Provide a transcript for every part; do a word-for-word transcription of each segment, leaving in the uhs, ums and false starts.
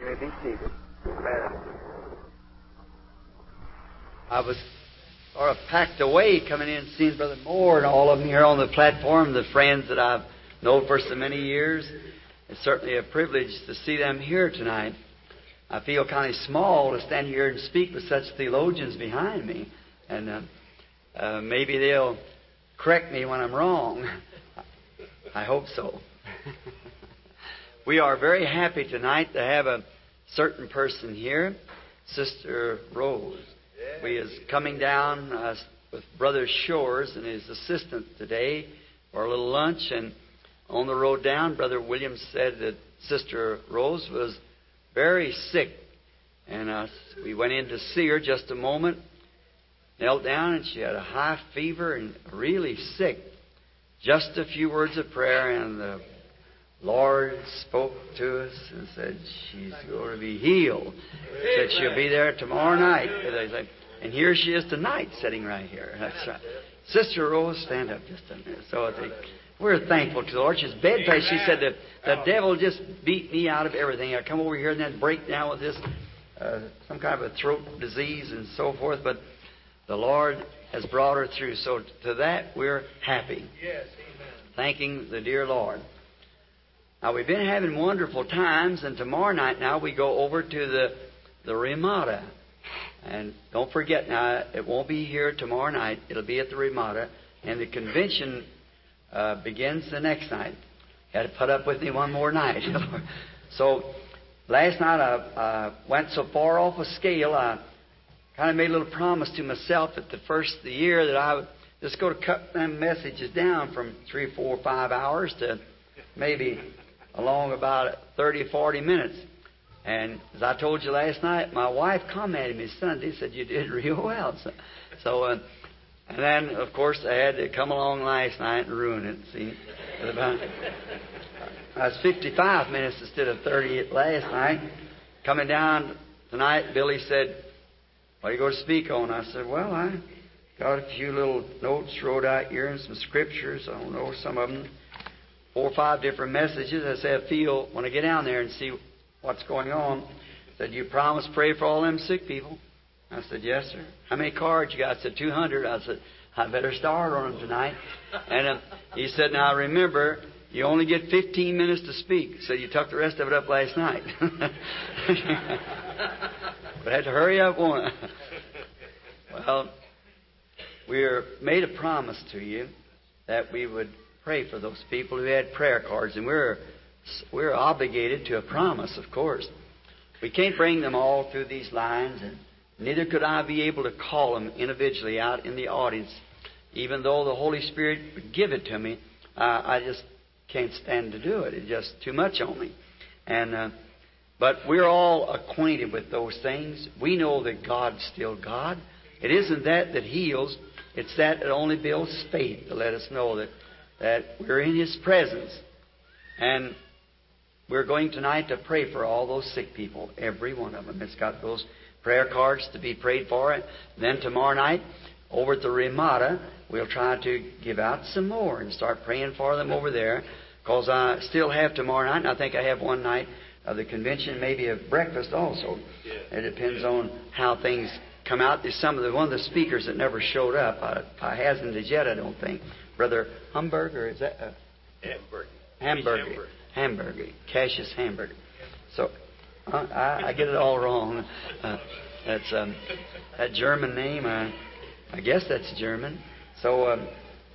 You may be seated. I was sort of packed away coming in and seeing Brother Moore and all of them here on the platform, the friends that I've known for so many years. It's certainly a privilege to see them here tonight. I feel kind of small to stand here and speak with such theologians behind me. And uh, uh, maybe they'll correct me when I'm wrong. I hope so. We are very happy tonight to have a certain person here, Sister Rose. We is coming down uh, with Brother Shores and his assistant today for a little lunch. And on the road down, Brother Williams said that Sister Rose was very sick. And uh, we went in to see her just a moment, knelt down, and she had a high fever and really sick. Just a few words of prayer, and the Lord spoke to us and said she's going to be healed. Said she'll be there tomorrow night. And here she is tonight, sitting right here. That's right. Sister Rose, stand up just a minute. So I think we're thankful to the Lord. She's bedpast. She said that the devil just beat me out of everything. I come over here and then break down with this uh, some kind of a throat disease and so forth. But the Lord has brought her through. So to that we're happy. Yes, amen. Thanking the dear Lord. Now, we've been having wonderful times, and tomorrow night now we go over to the, the Ramada. And don't forget now, it won't be here tomorrow night. It'll be at the Ramada. And the convention uh, begins the next night. You had to put up with me one more night. So, last night I uh, went so far off a scale, I kind of made a little promise to myself at the first of the year that I would just go to cut them messages down from three, four, five hours to maybe along about thirty, forty minutes. And as I told you last night, my wife commented me Sunday, said, you did real well. So, so uh, and then, of course, I had to come along last night and ruin it. See, about, I was fifty-five minutes instead of thirty last night. Coming down tonight, Billy said, what are you going to speak on? I said, well, I got a few little notes wrote out here and some scriptures. I don't know some of them. Four or five different messages. I said, I feel when I get down there and see what's going on. I said, you promise pray for all them sick people? I said, yes, sir. How many cards you got? I said, two hundred. I said, I better start on them tonight. And uh, he said, now remember, you only get fifteen minutes to speak. So you took the rest of it up last night. But I had to hurry up on it. Well, we made a promise to you that we would pray for those people who had prayer cards. And we're we're obligated to a promise, of course. We can't bring them all through these lines, and neither could I be able to call them individually out in the audience. Even though the Holy Spirit would give it to me, uh, I just can't stand to do it. It's just too much on me. And uh, but we're all acquainted with those things. We know that God's still God. It isn't that that heals. It's that that only builds faith to let us know that that we're in His presence. And we're going tonight to pray for all those sick people, every one of them. It's got those prayer cards to be prayed for. And then tomorrow night, over at the Ramada, we'll try to give out some more and start praying for them over there. Because I still have tomorrow night, and I think I have one night of the convention, maybe a breakfast also. It depends on how things come out. There's some of the one of the speakers that never showed up. I, I hasn't as yet, I don't think. Brother Humberger, is that? Uh, Hamburger. Hamburger. Hamburger. Cassius Hamburger. So, uh, I, I get it all wrong. Uh, that's um, that German name. I, I guess that's German. So, um,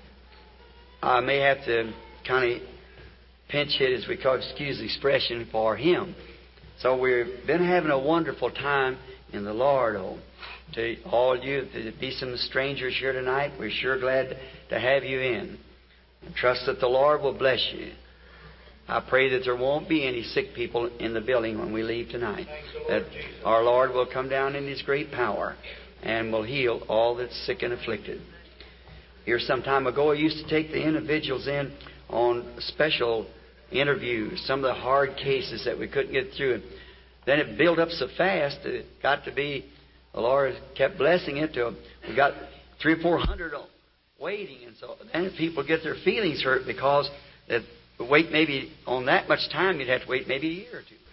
I may have to kind of pinch hit, as we call it, excuse the expression, for him. So, we've been having a wonderful time in the Lord. Oh, to all you, to be some strangers here tonight, we're sure glad to have you in. And trust that the Lord will bless you. I pray that there won't be any sick people in the building when we leave tonight. That our Lord will come down in His great power and will heal all that's sick and afflicted. Here some time ago, I used to take the individuals in on special interviews, some of the hard cases that we couldn't get through. Then it built up so fast that it got to be, the Lord kept blessing it till we got three or four hundred waiting. And so then people get their feelings hurt because that wait maybe on that much time, you'd have to wait maybe a year or two.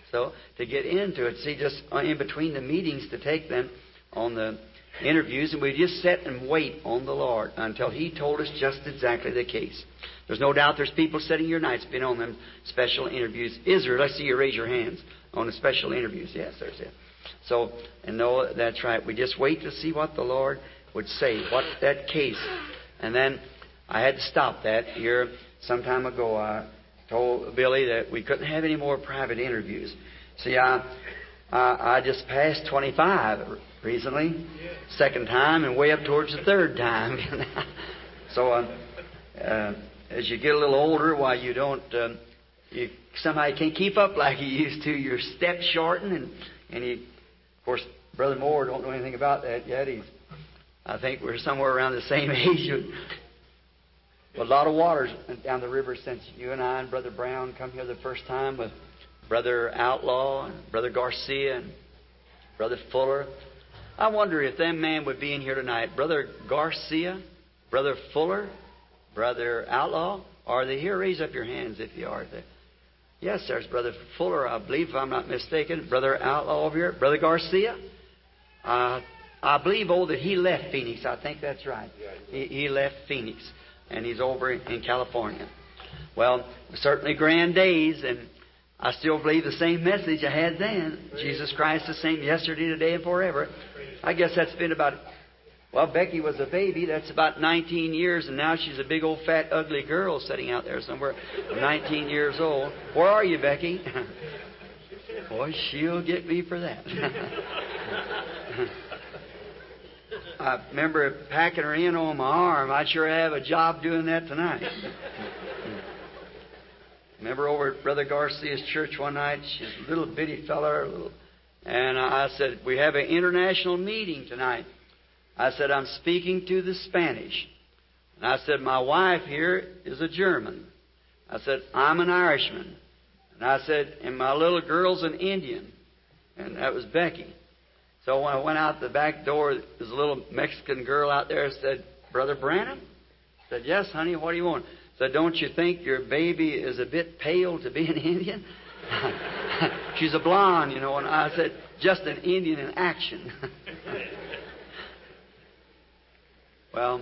So to get into it, see, just in between the meetings to take them on the interviews, and we just sit and wait on the Lord until He told us just exactly the case. There's no doubt there's people sitting here tonight been on them special interviews. Israel, I see you raise your hands on the special interviews. Yes, there's it. So, and no, that's right. We just wait to see what the Lord would say, what that case. And then I had to stop that here some time ago. I told Billy that we couldn't have any more private interviews. See, I I, I just passed twenty-five recently, second time, and way up towards the third time. So, uh, uh, as you get a little older, why you don't, um, you somehow can't keep up like you used to. Your steps shorten, and and you, of course, Brother Moore don't know anything about that yet. He's, I think we're somewhere around the same age. But a lot of water's went down the river since you and I and Brother Brown come here the first time with Brother Outlaw and Brother Garcia and Brother Fuller. I wonder if that man would be in here tonight. Brother Garcia, Brother Fuller, Brother Outlaw, are they here? Raise up your hands if you are there. Yes, there's Brother Fuller, I believe, if I'm not mistaken. Brother Outlaw over here. Brother Garcia. Uh, I believe, oh, that he left Phoenix. I think that's right. He, he left Phoenix, and he's over in California. Well, certainly grand days, and I still believe the same message I had then. Jesus Christ the same yesterday, today, and forever. I guess that's been about, well, Becky was a baby. That's about nineteen years, and now she's a big old fat ugly girl sitting out there somewhere, nineteen years old. Where are you, Becky? Boy, she'll get me for that. I remember packing her in on my arm. I'd sure have a job doing that tonight. Remember over at Brother Garcia's church one night, she's a little bitty fella, a little, and I said, we have an international meeting tonight. I said, I'm speaking to the Spanish. And I said, my wife here is a German. I said, I'm an Irishman. And I said, and my little girl's an Indian. And that was Becky. So when I went out the back door, there was a little Mexican girl out there and said, Brother Branham? I said, yes, honey, what do you want? I said, don't you think your baby is a bit pale to be an Indian? She's a blonde, you know. And I said, just an Indian in action. Well,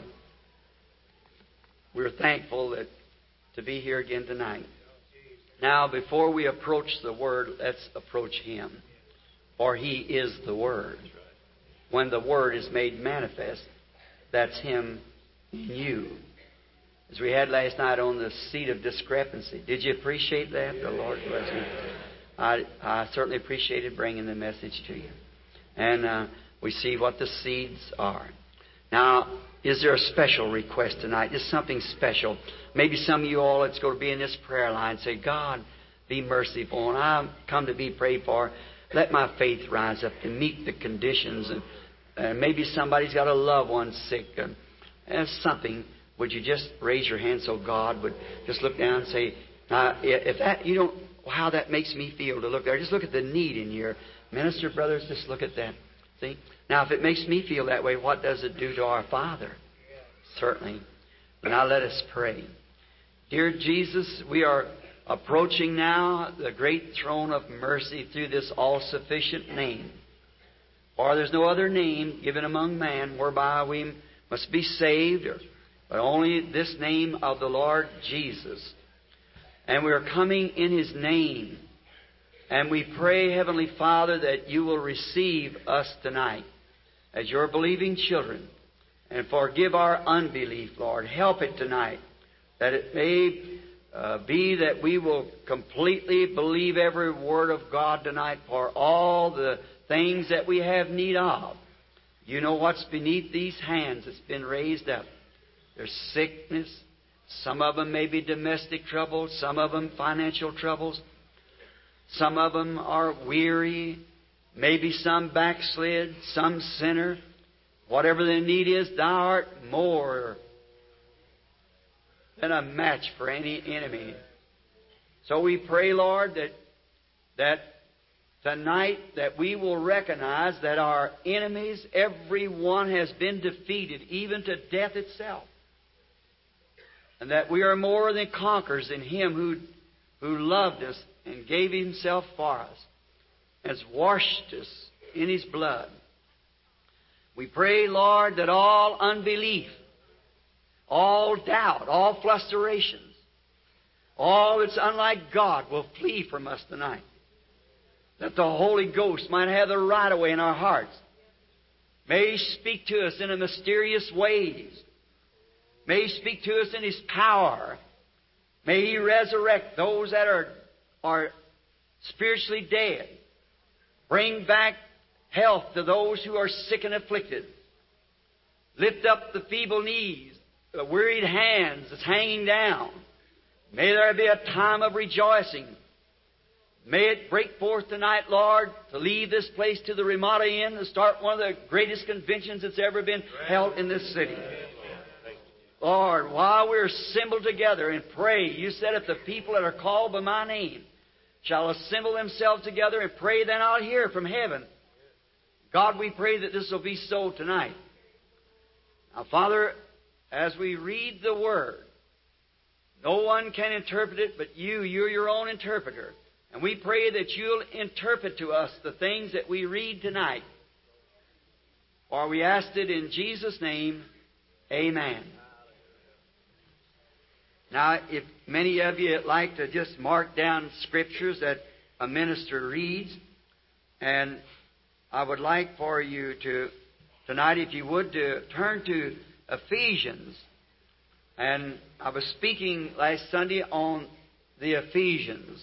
we're thankful that to be here again tonight. Now, before we approach the Word, let's approach Him. For He is the Word. When the Word is made manifest, that's Him in you. As we had last night on the seat of discrepancy. Did you appreciate that? The Lord bless you. I, I certainly appreciated bringing the message to you. And uh, we see what the seeds are. Now, is there a special request tonight? Just something special. Maybe some of you all that's going to be in this prayer line say, God, be merciful. And I've come to be prayed for. Let my faith rise up to meet the conditions. And, and maybe somebody's got a loved one sick. And, and something. Would you just raise your hand so God would just look down and say, uh, if that, you don't, how that makes me feel to look there. Just look at the need in your minister, brothers. Just look at that. See? Now, if it makes me feel that way, what does it do to our Father? Certainly. Now let us pray. Dear Jesus, we are approaching now the great throne of mercy through this all-sufficient name. For there's no other name given among man whereby we must be saved, but only this name of the Lord Jesus. And we are coming in His name. And we pray, Heavenly Father, that You will receive us tonight as Your believing children. And forgive our unbelief, Lord. Help it tonight, that it may uh, be that we will completely believe every word of God tonight for all the things that we have need of. You know what's beneath these hands that's been raised up. There's sickness. Some of them may be domestic troubles. Some of them financial troubles. Some of them are weary. Maybe some backslid. Some sinner. Whatever the need is, Thou art more than a match for any enemy. So we pray, Lord, that that tonight that we will recognize that our enemies, every one has been defeated, even to death itself. And that we are more than conquerors in Him who, who loved us and gave Himself for us. has washed us in His blood. We pray, Lord, that all unbelief, all doubt, all fluctuations, all that's unlike God will flee from us tonight. That the Holy Ghost might have the right of way in our hearts. May He speak to us in a mysterious ways. May He speak to us in His power. May He resurrect those that are, are spiritually dead. Bring back health to those who are sick and afflicted. Lift up the feeble knees, the wearied hands that's hanging down. May there be a time of rejoicing. May it break forth tonight, Lord, to leave this place to the Ramada Inn and start one of the greatest conventions that's ever been held in this city. Lord, while we're assembled together and pray, You said if the people that are called by My name shall assemble themselves together and pray, then I'll hear from heaven. God, we pray that this will be so tonight. Now, Father, as we read the Word, no one can interpret it but You. You're Your own interpreter. And we pray that You'll interpret to us the things that we read tonight. For we asked it in Jesus' name, Amen. Now, if many of you like to just mark down scriptures that a minister reads, and I would like for you to, tonight, if you would, to turn to Ephesians. And I was speaking last Sunday on the Ephesians.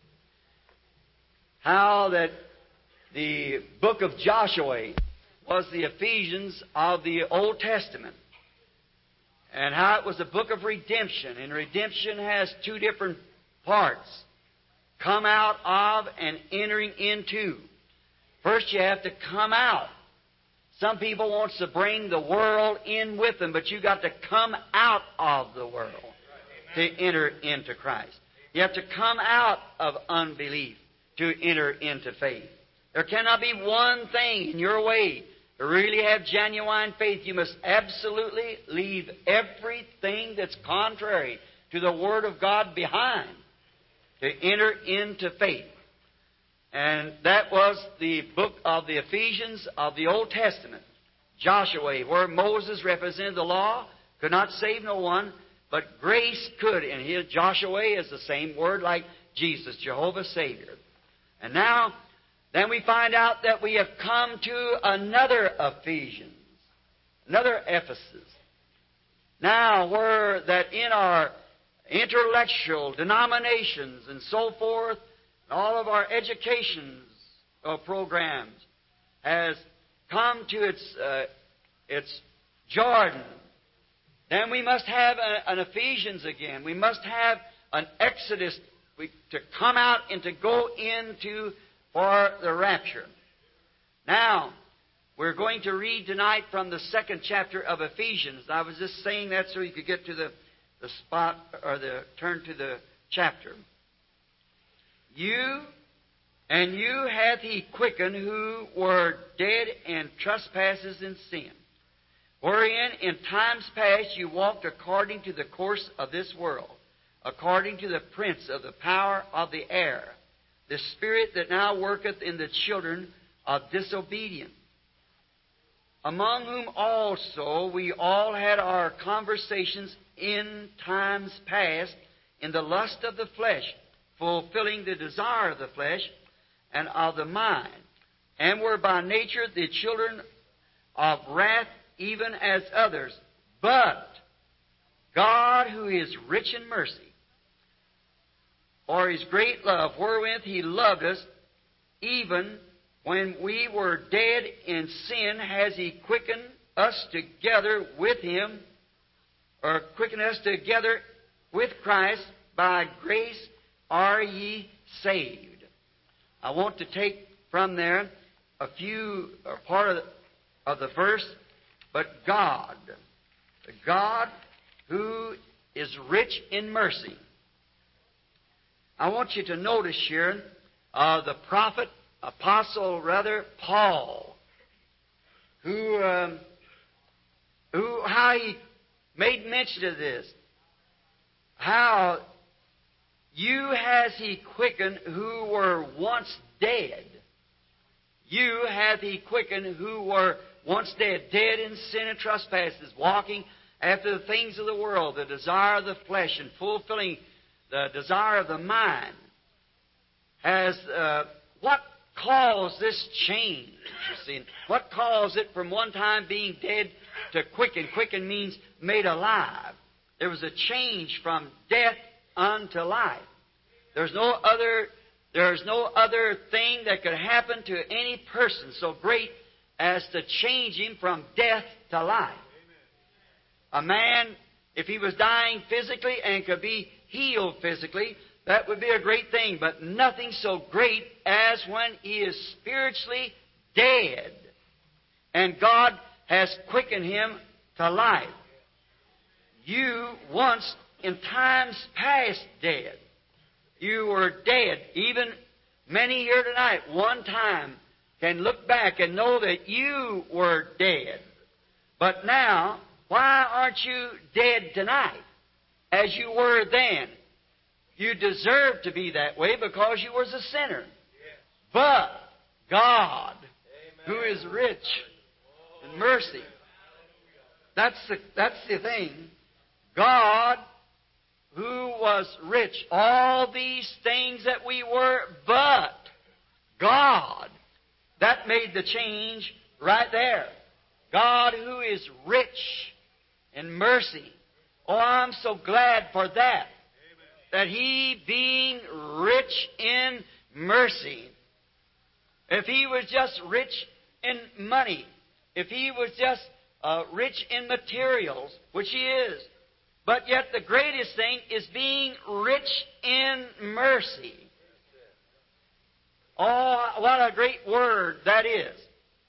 How that the book of Joshua was the Ephesians of the Old Testament. And how it was a book of redemption. And redemption has two different parts. Come out of and entering into. First you have to come out. Some people want to bring the world in with them, but you've got to come out of the world to enter into Christ. You have to come out of unbelief to enter into faith. There cannot be one thing in your way to really have genuine faith. You must absolutely leave everything that's contrary to the Word of God behind to enter into faith. And that was the book of the Ephesians of the Old Testament. Joshua, where Moses represented the law, could not save no one, but grace could. And here Joshua is the same word like Jesus, Jehovah's Savior. And now, then we find out that we have come to another Ephesians, another Ephesus. Now, where that in our intellectual denominations and so forth, all of our educations uh, programs has come to its uh, its Jordan. Then we must have a, an Ephesians again. We must have an Exodus we, to come out and to go into for the rapture. Now, we're going to read tonight from the second chapter of Ephesians. I was just saying that so you could get to the, the spot or the turn to the chapter. You and you hath He quickened who were dead in trespasses and sin, wherein in times past you walked according to the course of this world, according to the prince of the power of the air, the spirit that now worketh in the children of disobedience, among whom also we all had our conversations in times past in the lust of the flesh, fulfilling the desire of the flesh and of the mind, and were by nature the children of wrath, even as others. But God, who is rich in mercy, for His great love wherewith He loved us, even when we were dead in sin, has He quickened us together with Him, or quickened us together with Christ. By grace are ye saved. I want to take from there a few, or part of the, of the verse, but God, the God who is rich in mercy. I want you to notice here uh, the prophet, apostle rather, Paul, who, um, who, how he made mention of this. How you has He quickened who were once dead. you hath He quickened who were once dead, dead in sin and trespasses, walking after the things of the world, the desire of the flesh, and fulfilling the desire of the mind. Has uh, what caused this change? You see, what caused it from one time being dead to quicken? Quicken means made alive. There was a change from death unto life. There's no other. There's no other thing that could happen to any person so great as to change him from death to life. A man, if he was dying physically and could be healed physically, that would be a great thing. But nothing so great as when he is spiritually dead and God has quickened him to life. You once, in times past, dead. You were dead. Even many here tonight, one time, can look back and know that you were dead. But now, why aren't you dead tonight as you were then? You deserve to be that way because you was a sinner. But God, who is rich in mercy, that's the, that's the thing. God, who was rich, all these things that we were, but God, that made the change right there. God, who is rich in mercy. Oh, I'm so glad for that. That He, being rich in mercy, if He was just rich in money, if He was just uh, rich in materials, which He is, but yet the greatest thing is being rich in mercy. Oh, what a great word that is.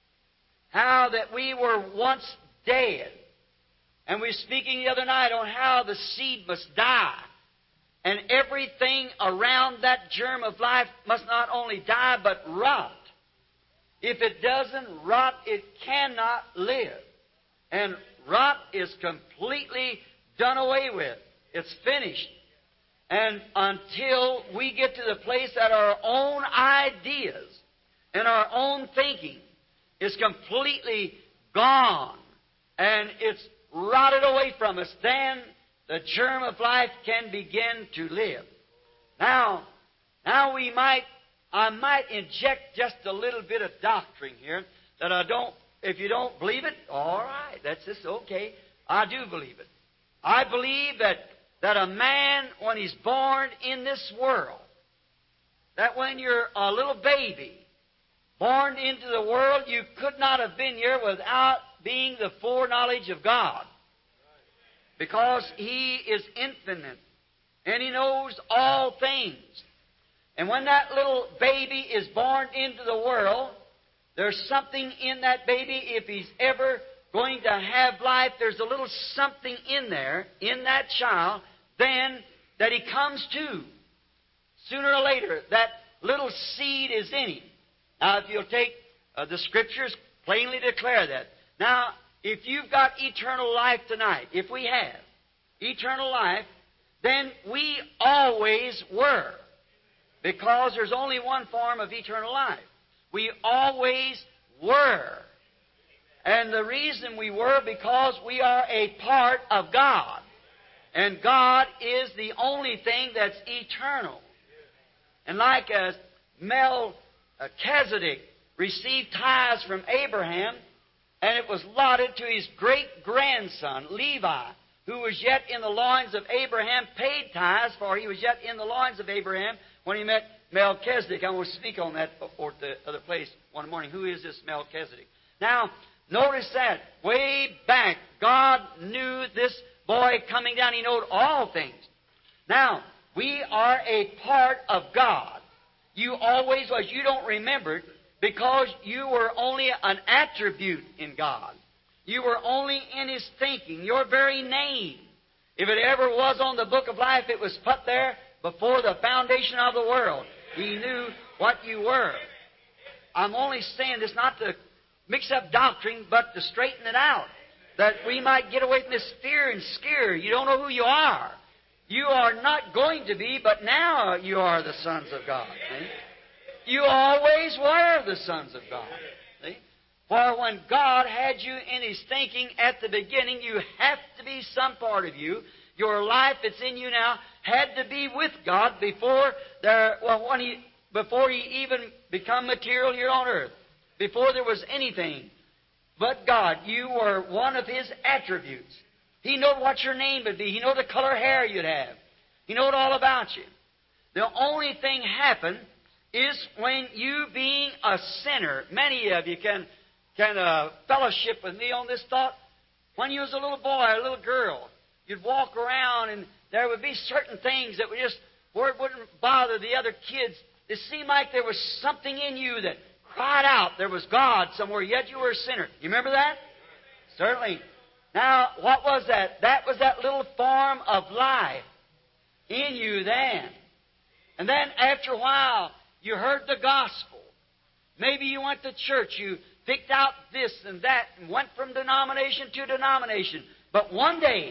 How that we were once dead. And we were speaking the other night on how the seed must die. And everything around that germ of life must not only die, but rot. If it doesn't rot, it cannot live. And rot is completely done away with. It's finished. And until we get to the place that our own ideas and our own thinking is completely gone and it's rotted away from us, then the germ of life can begin to live. Now, now we might, I might inject just a little bit of doctrine here that I don't, if you don't believe it, all right, that's just okay. I do believe it. I believe that, that a man, when he's born in this world, that when you're a little baby, born into the world, you could not have been here without being the foreknowledge of God. Because He is infinite, and He knows all things. And when that little baby is born into the world, there's something in that baby, if he's ever going to have life, there's a little something in there, in that child, then that he comes to. Sooner or later, that little seed is in him. Now, if you'll take uh, the Scriptures, plainly declare that. Now, if you've got eternal life tonight, if we have eternal life, then we always were. Because there's only one form of eternal life. We always were. And the reason we were, because we are a part of God. And God is the only thing that's eternal. And like as Melchizedek received tithes from Abraham, and it was allotted to his great-grandson, Levi, who was yet in the loins of Abraham, paid tithes, for he was yet in the loins of Abraham when he met Melchizedek. I want to speak on that before the other place one morning. Who is this Melchizedek? Now, notice that. Way back, God knew this boy coming down. He knew all things. Now, we are a part of God. You always was. You don't remember it because you were only an attribute in God. You were only in His thinking, your very name. If it ever was on the book of life, it was put there before the foundation of the world. He knew what you were. I'm only saying this not to mix up doctrine, but to straighten it out, that we might get away from this fear and scare. You don't know who you are. You are not going to be, but now you are the sons of God. Eh? You always were the sons of God. See? For when God had you in His thinking at the beginning, you have to be some part of you. Your life that's in you now had to be with God before there, well, when He, before He even become material here on earth. Before there was anything but God. You were one of His attributes. He knew what your name would be. He knew the color hair you'd have. He knew all about you. The only thing happened is when you being a sinner, many of you can, can uh, fellowship with me on this thought. When you was a little boy or a little girl, you'd walk around and there would be certain things that would just, where it wouldn't bother the other kids. It seemed like there was something in you that cried out there was God somewhere, yet you were a sinner. You remember that? Certainly. Now, what was that? That was that little form of life in you then. And then after a while, you heard the gospel. Maybe you went to church. You picked out this and that and went from denomination to denomination. But one day,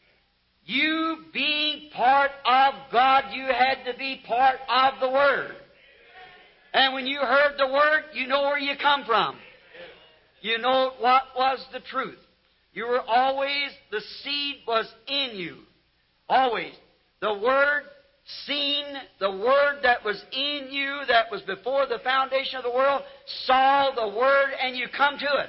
you being part of God, you had to be part of the Word. And when you heard the Word, you know where you come from. You know what was the truth. You were always, the seed was in you. Always. The Word seen, the Word that was in you, that was before the foundation of the world, saw the Word and you come to it.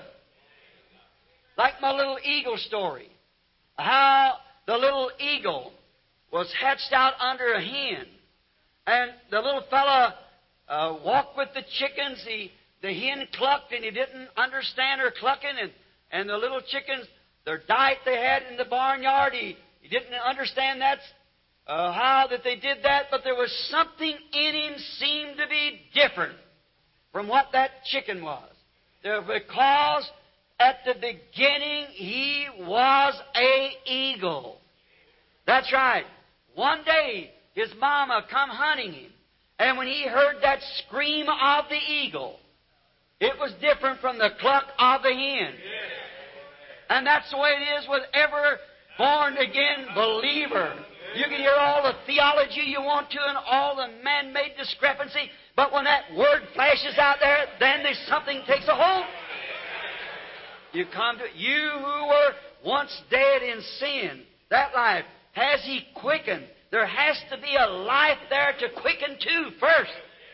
Like my little eagle story. How the little eagle was hatched out under a hen. And the little fella uh, walked with the chickens. He, the hen clucked and he didn't understand her clucking. And, and the little chickens, their diet they had in the barnyard, he, he didn't understand that's uh, how that they did that. But there was something in him seemed to be different from what that chicken was. There, because at the beginning he was a eagle. That's right. One day his mama come hunting him. And when he heard that scream of the eagle, it was different from the cluck of the hen. And that's the way it is with every born-again believer. You can hear all the theology you want to and all the man-made discrepancy, but when that word flashes out there, then there's something takes a hold. You come to you who were once dead in sin. That life has He quickened. There has to be a life there to quicken too first.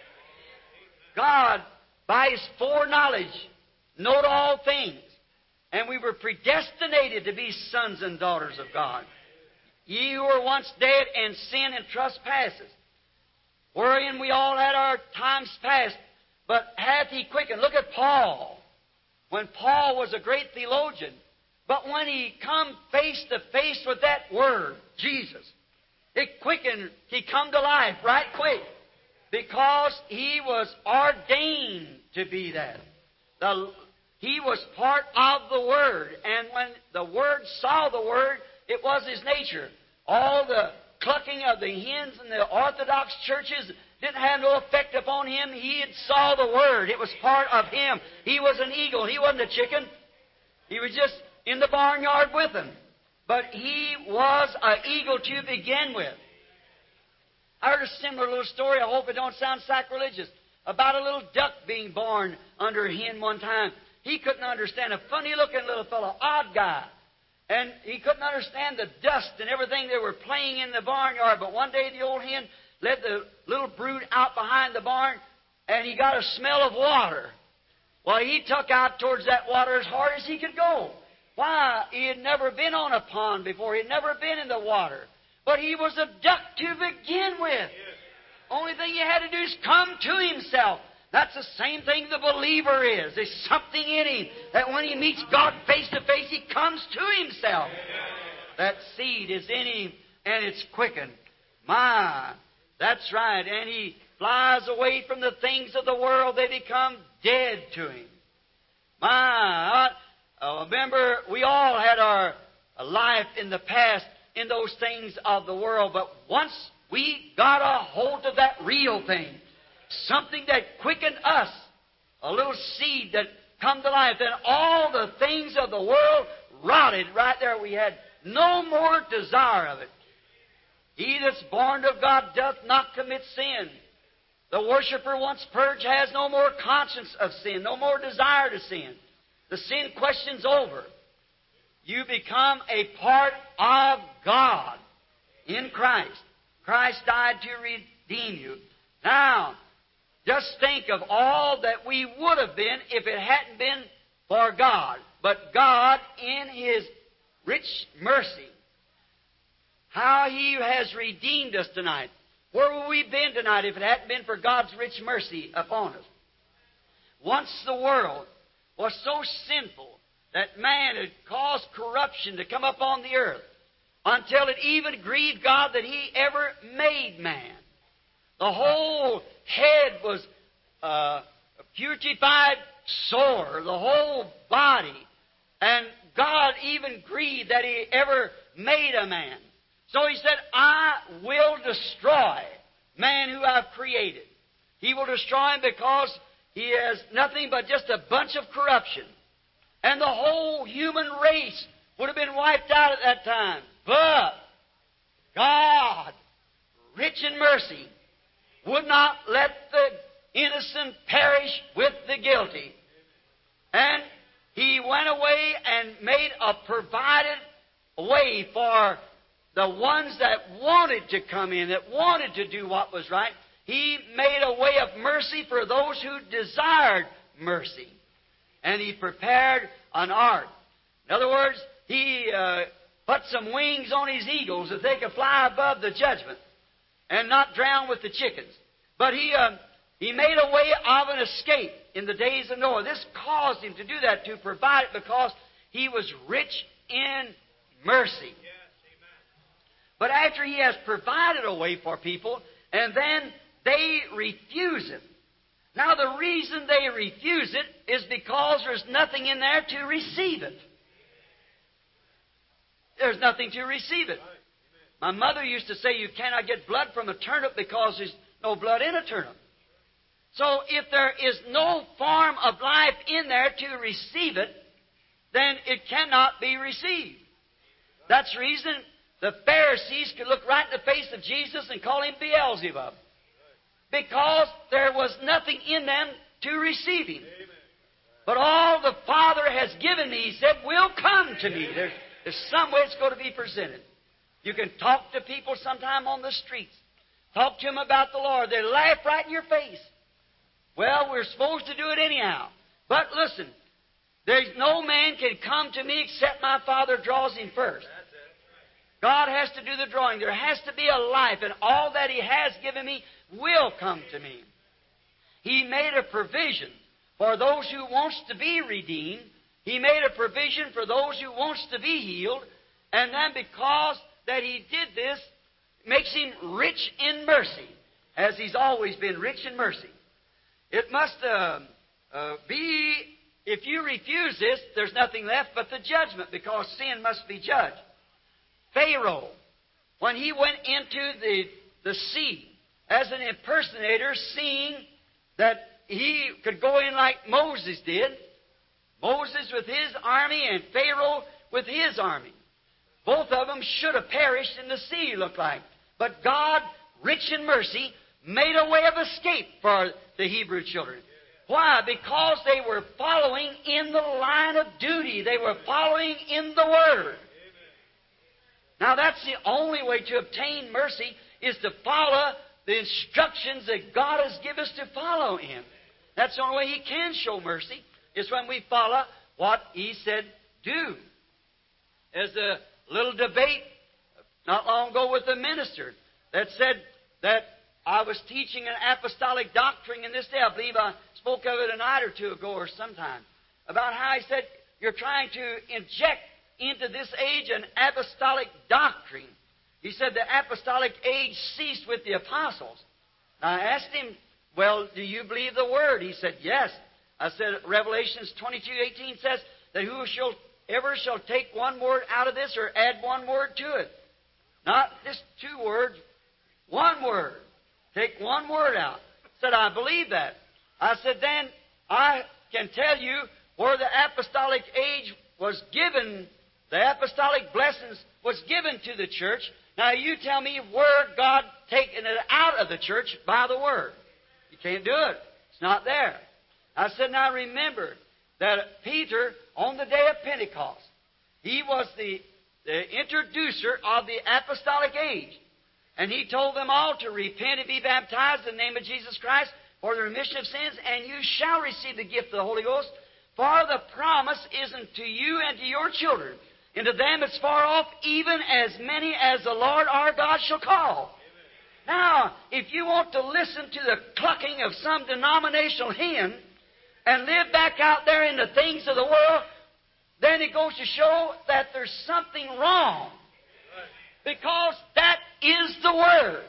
God, by His foreknowledge, knowed all things. And we were predestinated to be sons and daughters of God. Ye who were once dead in sin and trespasses, wherein we all had our times past, but hath He quickened. Look at Paul. When Paul was a great theologian, but when he come face to face with that Word, Jesus, it quickened. He come to life right quick because he was ordained to be that. The, he was part of the Word, and when the Word saw the Word, it was His nature. All the clucking of the hens in the Orthodox churches didn't have no effect upon him. He had saw the Word. It was part of him. He was an eagle. He wasn't a chicken. He was just in the barnyard with them. But he was an eagle to begin with. I heard a similar little story. I hope it don't sound sacrilegious. About a little duck being born under a hen one time. He couldn't understand. A funny-looking little fellow, odd guy. And he couldn't understand the dust and everything they were playing in the barnyard. But one day the old hen led the little brood out behind the barn, and he got a smell of water. Well, he took out towards that water as hard as he could go. Why? He had never been on a pond before. He had never been in the water. But he was a duck to begin with. Only thing he had to do is come to himself. That's the same thing the believer is. There's something in him that when he meets God face to face, he comes to himself. That seed is in him and it's quickened. My, that's right. And he flies away from the things of the world. They become dead to him. My, uh, remember, we all had our life in the past in those things of the world. But once we got a hold of that real thing, something that quickened us, a little seed that come to life, then all the things of the world rotted right there. We had no more desire of it. He that's born of God doth not commit sin. The worshiper once purged has no more conscience of sin, no more desire to sin. The sin question's over. You become a part of God in Christ. Christ died to redeem you. Now, just think of all that we would have been if it hadn't been for God. But God, in His rich mercy, how He has redeemed us tonight. Where would we been tonight if it hadn't been for God's rich mercy upon us? Once the world was so sinful that man had caused corruption to come upon the earth until it even grieved God that He ever made man. The whole head was uh, a putrefied sore, the whole body. And God even grieved that He ever made a man. So He said, I will destroy man who I've created. He will destroy him because he has nothing but just a bunch of corruption. And the whole human race would have been wiped out at that time. But God, rich in mercy, would not let the innocent perish with the guilty. And He went away and made a provided way for the ones that wanted to come in, that wanted to do what was right. He made a way of mercy for those who desired mercy. And He prepared an ark. In other words, He uh, put some wings on His eagles that they could fly above the judgment and not drown with the chickens. But He, uh, he made a way of an escape in the days of Noah. This caused Him to do that, to provide it, because He was rich in mercy. But after He has provided a way for people, and then they refuse it. Now, the reason they refuse it is because there's nothing in there to receive it. There's nothing to receive it. My mother used to say you cannot get blood from a turnip because there's no blood in a turnip. So if there is no form of life in there to receive it, then it cannot be received. That's the reason the Pharisees could look right in the face of Jesus and call Him Beelzebub. Because there was nothing in them to receive Him. But all the Father has given me, He said, will come to me. There's, there's some way it's going to be presented. You can talk to people sometime on the streets. Talk to them about the Lord. They laugh right in your face. Well, we're supposed to do it anyhow. But listen, there's no man can come to me except my Father draws him first. God has to do the drawing. There has to be a life, and all that He has given me will come to me. He made a provision for those who wants to be redeemed. He made a provision for those who wants to be healed. And then because that He did this, makes Him rich in mercy, as He's always been rich in mercy. It must uh, uh, be, if you refuse this, there's nothing left but the judgment, because sin must be judged. Pharaoh, when he went into the, the sea as an impersonator, seeing that he could go in like Moses did, Moses with his army and Pharaoh with his army. Both of them should have perished in the sea, looked like. But God, rich in mercy, made a way of escape for the Hebrew children. Why? Because they were following in the line of duty. They were following in the Word. Now, that's the only way to obtain mercy, is to follow the instructions that God has given us to follow in. That's the only way He can show mercy, is when we follow what He said do. There's a little debate not long ago with a minister that said that I was teaching an apostolic doctrine in this day. I believe I spoke of it a night or two ago or sometime, about how he said, you're trying to inject into this age an apostolic doctrine. He said the apostolic age ceased with the apostles. I asked him, well, do you believe the Word? He said, yes. I said, Revelations twenty-two eighteen says that whosoever shall take one word out of this or add one word to it. Not just two words, one word. Take one word out. I said, I believe that. I said, then I can tell you where the apostolic age was given, the apostolic blessings was given to the church. Now you tell me where God taken it out of the church by the Word. Can't do it. It's not there. I said, now remember that Peter, on the day of Pentecost, he was the, the introducer of the apostolic age. And he told them all to repent and be baptized in the name of Jesus Christ for the remission of sins, and you shall receive the gift of the Holy Ghost. For the promise isn't to you and to your children, and to them it's far off, even as many as the Lord our God shall call. Amen. Now, if you want to listen to the clucking of some denominational hen and live back out there in the things of the world, then it goes to show that there's something wrong. Because that is the Word.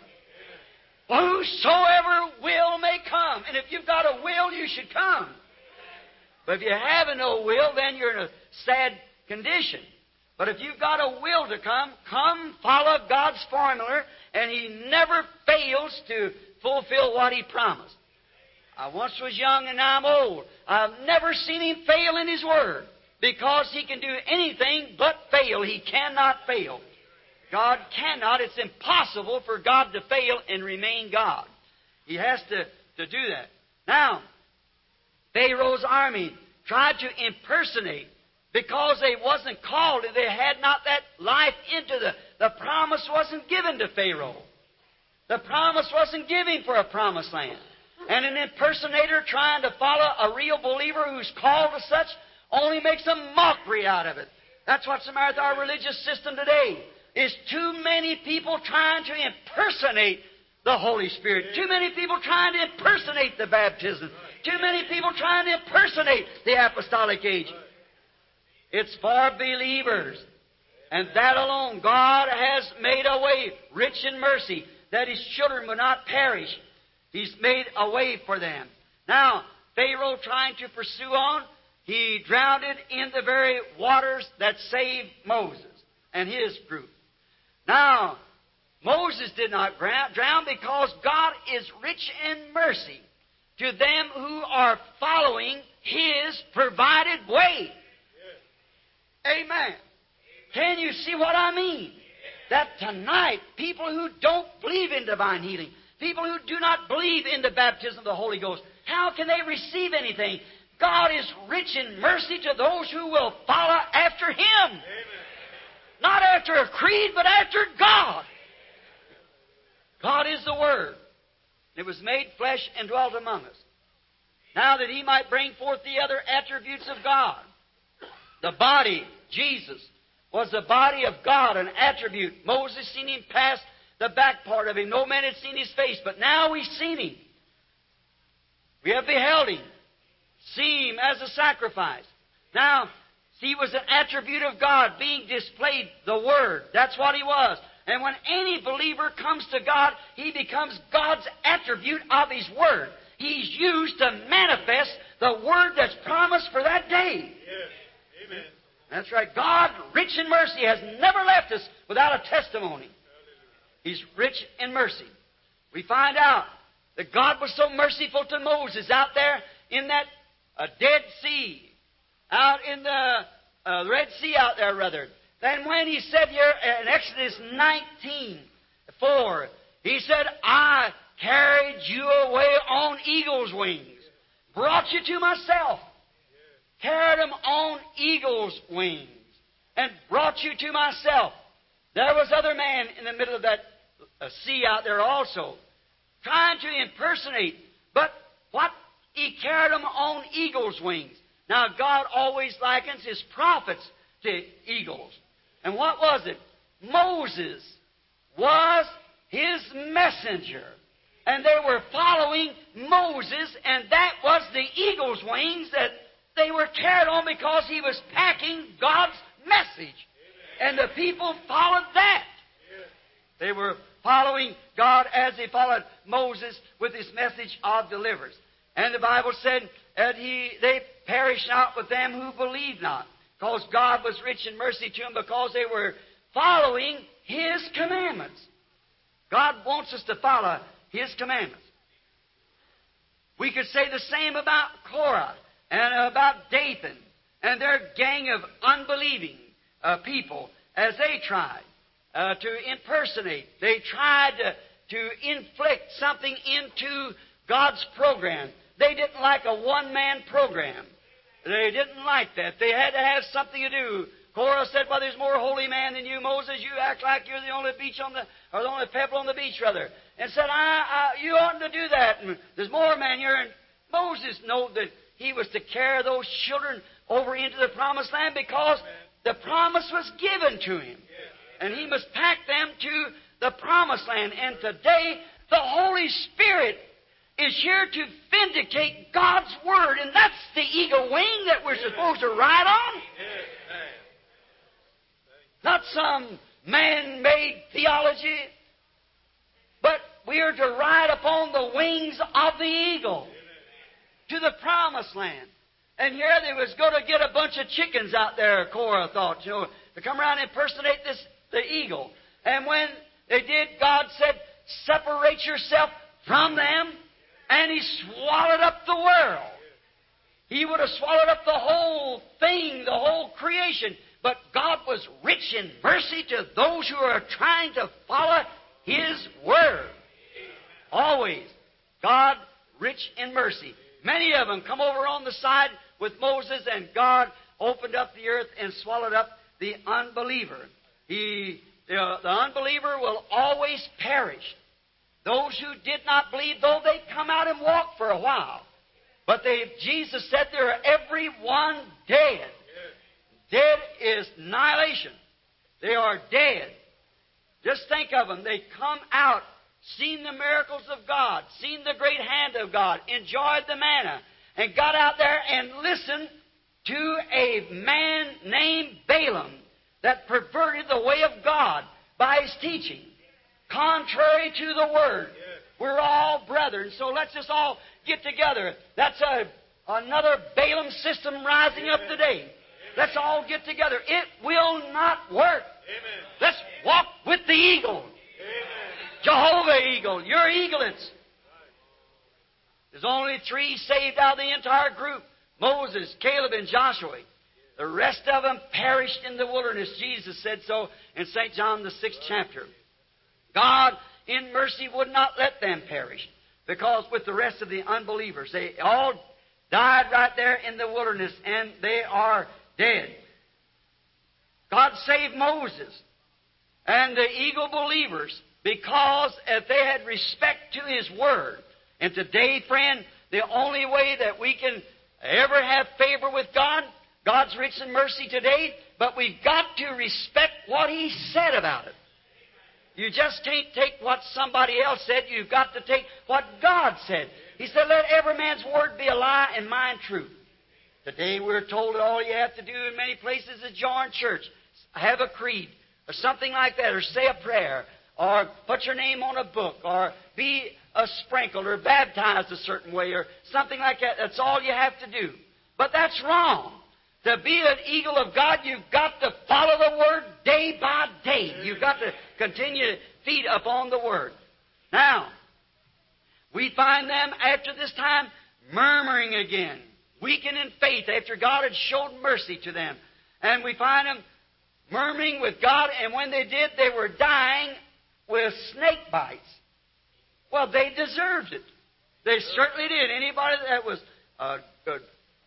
Whosoever will may come. And if you've got a will, you should come. But if you have no will, then you're in a sad condition. But if you've got a will to come, come, follow God's formula, and He never fails to fulfill what He promised. I once was young and now I'm old. I've never seen Him fail in His Word, because He can do anything but fail. He cannot fail. God cannot. It's impossible for God to fail and remain God. He has to, to do that. Now, Pharaoh's army tried to impersonate, because they wasn't called and they had not that life into the... The promise wasn't given to Pharaoh. The promise wasn't given for a promised land. And an impersonator trying to follow a real believer who's called to such only makes a mockery out of it. That's what's the matter with our religious system today. Is too many people trying to impersonate the Holy Spirit. Too many people trying to impersonate the baptism. Too many people trying to impersonate the apostolic age. It's for believers. And that alone, God has made a way, rich in mercy, that His children will not perish. He's made a way for them. Now, Pharaoh trying to pursue on, he drowned it in the very waters that saved Moses and his group. Now, Moses did not drown because God is rich in mercy to them who are following His provided way. Amen. Can you see what I mean? That tonight, people who don't believe in divine healing, people who do not believe in the baptism of the Holy Ghost, how can they receive anything? God is rich in mercy to those who will follow after Him. Amen. Not after a creed, but after God. God is the Word. It was made flesh and dwelt among us. Now that He might bring forth the other attributes of God. The body, Jesus, was the body of God, an attribute. Moses seen Him pass the back part of Him. No man had seen His face, but now we've seen Him. We have beheld Him, see Him as a sacrifice. Now, He was an attribute of God being displayed, the Word. That's what He was. And when any believer comes to God, he becomes God's attribute of His Word. He's used to manifest the Word that's promised for that day. Yes. Amen. That's right. God, rich in mercy, has never left us without a testimony. He's rich in mercy. We find out that God was so merciful to Moses out there in that uh, Dead Sea, out in the uh, Red Sea out there, rather. Then when He said here in Exodus nineteen four, He said, I carried you away on eagle's wings, brought you to myself, carried them on eagle's wings, and brought you to myself. There was other man in the middle of that uh, sea out there also, trying to impersonate, but what? He carried them on eagle's wings. Now, God always likens His prophets to eagles. And what was it? Moses was His messenger. And they were following Moses, and that was the eagle's wings that they were carried on because he was packing God's message. And the people followed that. They were following God as they followed Moses with His message of deliverance. And the Bible said that he, they perished not with them who believed not, because God was rich in mercy to them, because they were following His commandments. God wants us to follow His commandments. We could say the same about Korah and about Dathan and their gang of unbelieving uh, people as they tried uh, to impersonate. They tried to, to inflict something into God's program. They didn't like a one-man program. They didn't like that. They had to have something to do. Korah said, well, there's more holy man than you, Moses. You act like you're the only beach on the, or the only pebble on the beach, rather. And said, I, I, you oughtn't to do that. And there's more man here. And Moses knew that he was to carry those children over into the promised land because the promise was given to him. And he must pack them to the promised land. And today, the Holy Spirit is here to vindicate God's Word. And that's the eagle wing that we're supposed to ride on. Not some man-made theology, but we are to ride upon the wings of the eagle to the promised land. And here they was going to get a bunch of chickens out there, Korah thought, you know, to come around and impersonate this the eagle. And when they did, God said, separate yourself from them, and He swallowed up the world. He would have swallowed up the whole thing, the whole creation. But God was rich in mercy to those who are trying to follow His Word. Always. God rich in mercy. Many of them come over on the side with Moses, and God opened up the earth and swallowed up the unbeliever. He, the, the unbeliever will always perish. Those who did not believe, though they come out and walk for a while. But they, Jesus said they are every one dead. Dead is annihilation. They are dead. Just think of them. They come out, seen the miracles of God, seen the great hand of God, enjoyed the manna, and got out there and listened to a man named Balaam that perverted the way of God by his teaching, contrary to the Word. We're all brethren, so let's just all get together. That's a, another Balaam system rising up today. Let's all get together. It will not work. Amen. Let's walk with the eagle. Amen. Jehovah eagle. You're eaglets. There's only three saved out of the entire group. Moses, Caleb, and Joshua. The rest of them perished in the wilderness. Jesus said so in Saint John, the sixth chapter. God, in mercy, would not let them perish. Because with the rest of the unbelievers, they all died right there in the wilderness, and they are dead. God saved Moses and the eagle believers because if they had respect to His Word. And today, friend, the only way that we can ever have favor with God, God's rich in mercy today, but we've got to respect what He said about it. You just can't take what somebody else said. You've got to take what God said. He said, let every man's word be a lie and mine truth. Today we're told that all you have to do in many places is join church, have a creed, or something like that, or say a prayer, or put your name on a book, or be a sprinkled, or baptized a certain way, or something like that. That's all you have to do. But that's wrong. To be an eagle of God, you've got to follow the Word day by day. You've got to continue to feed upon the Word. Now, we find them after this time murmuring again, weakened in faith after God had showed mercy to them. And we find them murmuring with God, and when they did, they were dying with snake bites. Well, they deserved it. They certainly did. Anybody that was uh, uh,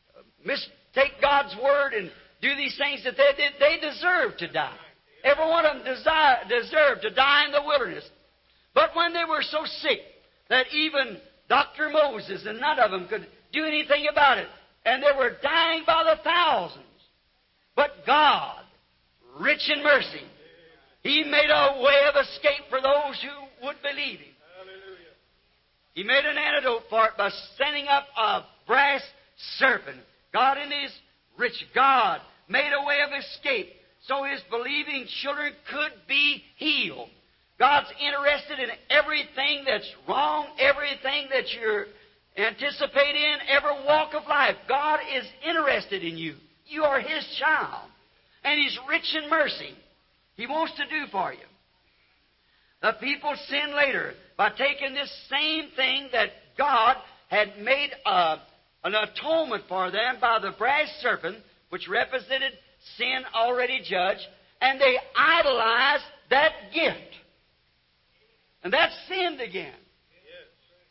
mistake God's Word and do these things that they did, they deserved to die. Every one of them desire, deserved to die in the wilderness. But when they were so sick that even Doctor Moses and none of them could do anything about it, and they were dying by the thousands. But God, rich in mercy, He made a way of escape for those who would believe Him. Hallelujah. He made an antidote for it by sending up a brass serpent. God in His rich God made a way of escape so His believing children could be healed. God's interested in everything that's wrong, everything that you're anticipate in, every walk of life. God is interested in you. You are His child. And He's rich in mercy. He wants to do for you. The people sinned later by taking this same thing that God had made a, an atonement for them by the brass serpent, which represented sin already judged, and they idolized that gift. And that's sinned again.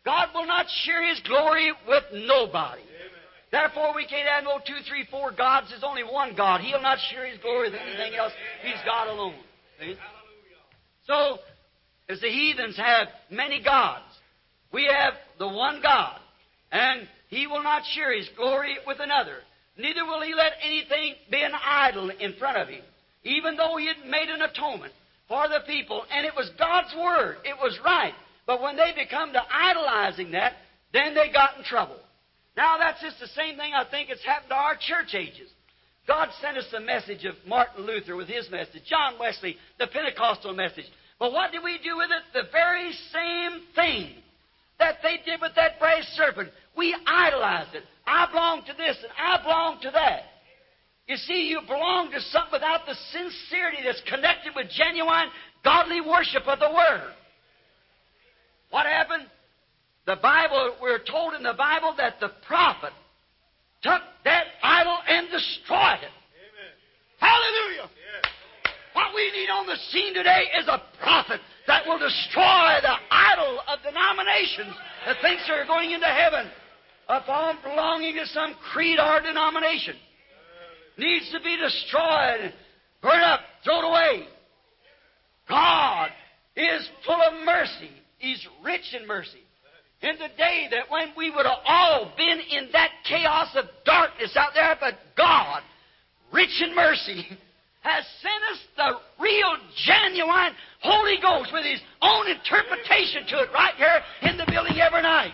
God will not share His glory with nobody. Therefore, we can't have no two, three, four gods. There's only one God. He'll not share His glory with anything else. He's God alone. See? So, as the heathens have many gods, we have the one God, and He will not share His glory with another. Neither will He let anything be an idol in front of Him, even though He had made an atonement for the people, and it was God's Word. It was right. But when they become to idolizing that, then they got in trouble. Now, that's just the same thing I think has happened to our church ages. God sent us the message of Martin Luther with his message, John Wesley, the Pentecostal message. But what did we do with it? The very same thing that they did with that brass serpent. We idolized it. I belong to this and I belong to that. You see, you belong to something without the sincerity that's connected with genuine, godly worship of the Word. What happened? The Bible, we're told in the Bible that the prophet took that idol and destroyed it. Amen. Hallelujah! Yes. What we need on the scene today is a prophet that will destroy the idol of denominations that thinks they're going into heaven upon belonging to some creed or denomination. Needs to be destroyed, burned up, thrown away. God is full of mercy. He's rich in mercy. In the day that when we would have all been in that chaos of darkness out there, but God, rich in mercy, has sent us the real, genuine Holy Ghost with His own interpretation to it right here in the building every night.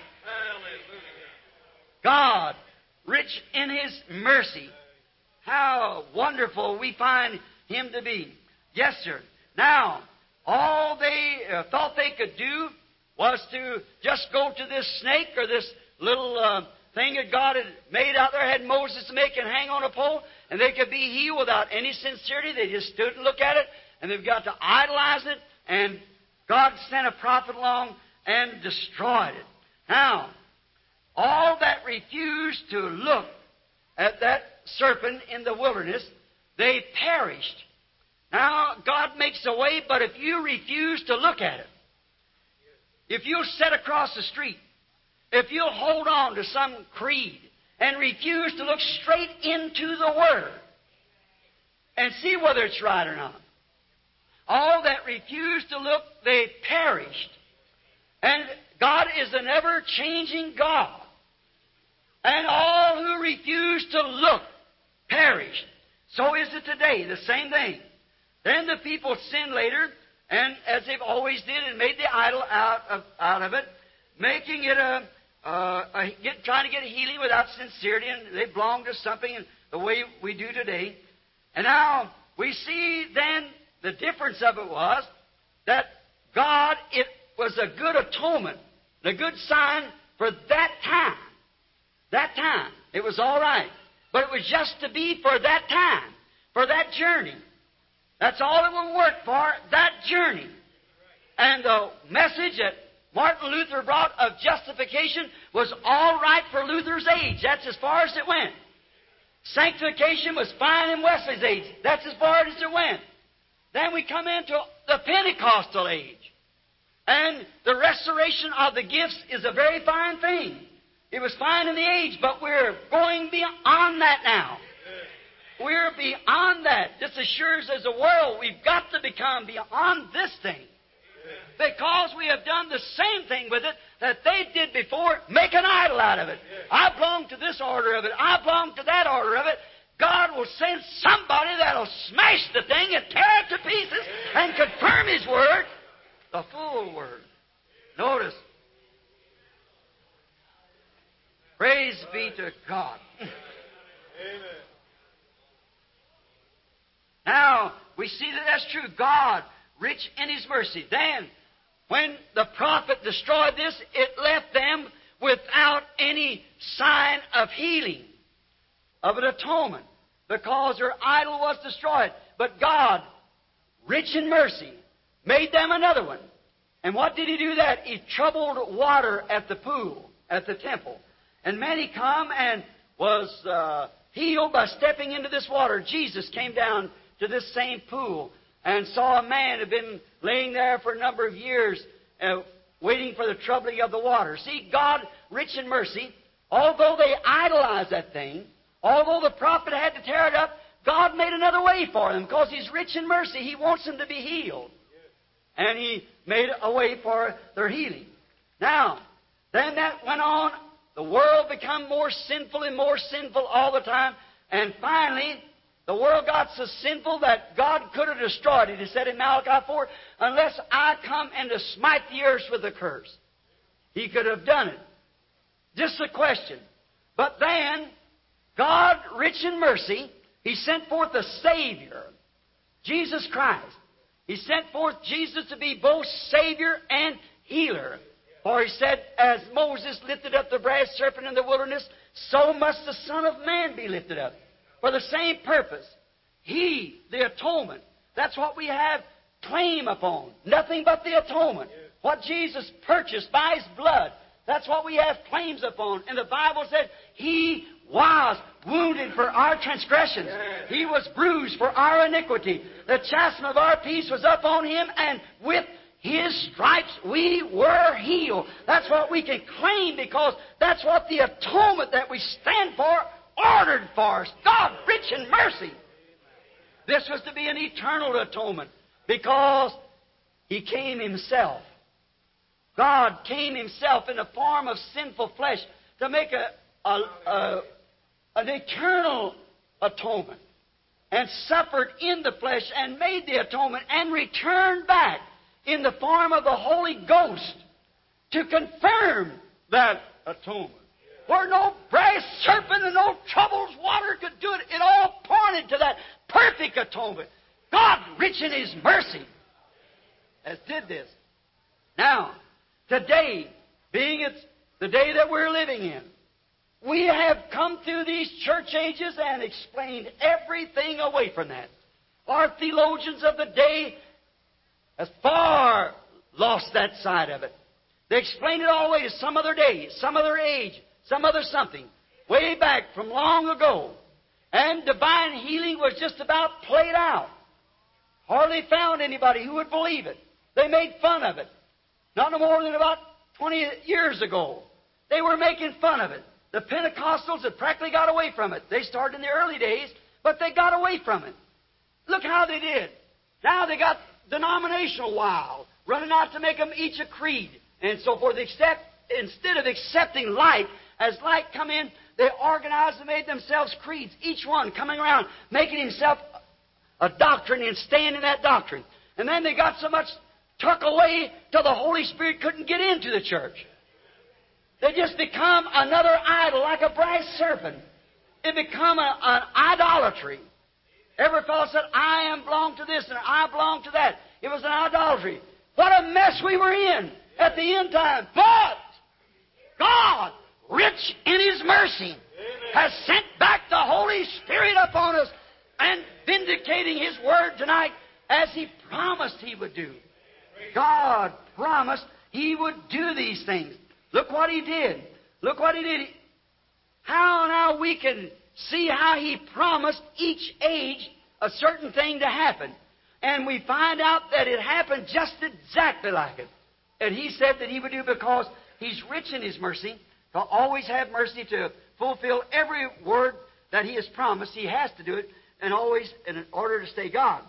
God, rich in His mercy. How wonderful we find Him to be. Yes, sir. Now, all they uh, thought they could do was to just go to this snake or this little uh, thing that God had made out there, had Moses make and hang on a pole, and they could be healed without any sincerity. They just stood and looked at it, and they've got to idolize it, and God sent a prophet along and destroyed it. Now, all that refused to look at that serpent in the wilderness, they perished. Now, God makes a way, but if you refuse to look at it, if you'll sit across the street, if you'll hold on to some creed and refuse to look straight into the Word and see whether it's right or not, all that refused to look, they perished. And God is an ever-changing God. And all who refuse to look perished. So is it today, the same thing. Then the people sinned later, and as they've always did, and made the idol out of out of it, making it a, uh, a get, trying to get a healing without sincerity, and they belong to something in the way we do today. And now we see then the difference of it was that God, it was a good atonement, a good sign for that time. That time. It was all right. But it was just to be for that time, for that journey. That's all it will work for, that journey. And the message that Martin Luther brought of justification was all right for Luther's age. That's as far as it went. Sanctification was fine in Wesley's age. That's as far as it went. Then we come into the Pentecostal age. And the restoration of the gifts is a very fine thing. It was fine in the age, but we're going beyond that now. We're beyond that. Just as sure as there's a world, we've got to become beyond this thing. Because we have done the same thing with it that they did before, make an idol out of it. I belong to this order of it. I belong to that order of it. God will send somebody that'll smash the thing and tear it to pieces and confirm His Word, the full Word. Notice. Praise be to God. Amen. Now, we see that that's true. God, rich in His mercy. Then, when the prophet destroyed this, it left them without any sign of healing, of an atonement, because their idol was destroyed. But God, rich in mercy, made them another one. And what did He do that? He troubled water at the pool, at the temple. And many come and was uh, healed by stepping into this water. Jesus came down to this same pool and saw a man who had been laying there for a number of years uh, waiting for the troubling of the water. See, God, rich in mercy, although they idolized that thing, although the prophet had to tear it up, God made another way for them because He's rich in mercy. He wants them to be healed. And He made a way for their healing. Now, then that went on. The world became more sinful and more sinful all the time. And finally, the world got so sinful that God could have destroyed it. He said in Malachi four, unless I come and to smite the earth with a curse. He could have done it. Just a question. But then, God, rich in mercy, He sent forth a Savior, Jesus Christ. He sent forth Jesus to be both Savior and healer. For He said, as Moses lifted up the brass serpent in the wilderness, so must the Son of Man be lifted up. For the same purpose. He, the atonement, that's what we have claim upon. Nothing but the atonement. What Jesus purchased by His blood, that's what we have claims upon. And the Bible said, He was wounded for our transgressions. He was bruised for our iniquity. The chastisement of our peace was upon Him, and with His stripes we were healed. That's what we can claim because that's what the atonement that we stand for ordered for us. God, rich in mercy. This was to be an eternal atonement because He came Himself. God came Himself in the form of sinful flesh to make a, a, a, an eternal atonement and suffered in the flesh and made the atonement and returned back in the form of the Holy Ghost to confirm that atonement. Where no brass serpent and no troubles water could do it, it all pointed to that perfect atonement. God, rich in His mercy, has did this. Now, today, being it's the day that we're living in, we have come through these church ages and explained everything away from that. Our theologians of the day have far lost that side of it. They explained it all away to some other day, some other age, some other something, way back from long ago. And divine healing was just about played out. Hardly found anybody who would believe it. They made fun of it. Not no more than about twenty years ago. They were making fun of it. The Pentecostals had practically got away from it. They started in the early days, but they got away from it. Look how they did. Now they got denominational wild, running out to make them each a creed, and so forth. Except, instead of accepting light, as light come in, they organized and made themselves creeds, each one coming around, making himself a doctrine and staying in that doctrine. And then they got so much tucked away till the Holy Spirit couldn't get into the church. They just become another idol, like a brass serpent. It become a, an idolatry. Every fellow said, I am belong to this and I belong to that. It was an idolatry. What a mess we were in at the end time. But God, rich in His mercy, has sent back the Holy Spirit upon us and vindicating His Word tonight as He promised He would do. God promised He would do these things. Look what He did. Look what He did. How now we can see how He promised each age a certain thing to happen. And we find out that it happened just exactly like it. And He said that He would do because He's rich in His mercy. He'll always have mercy to fulfill every word that He has promised. He has to do it, and always in order to stay God.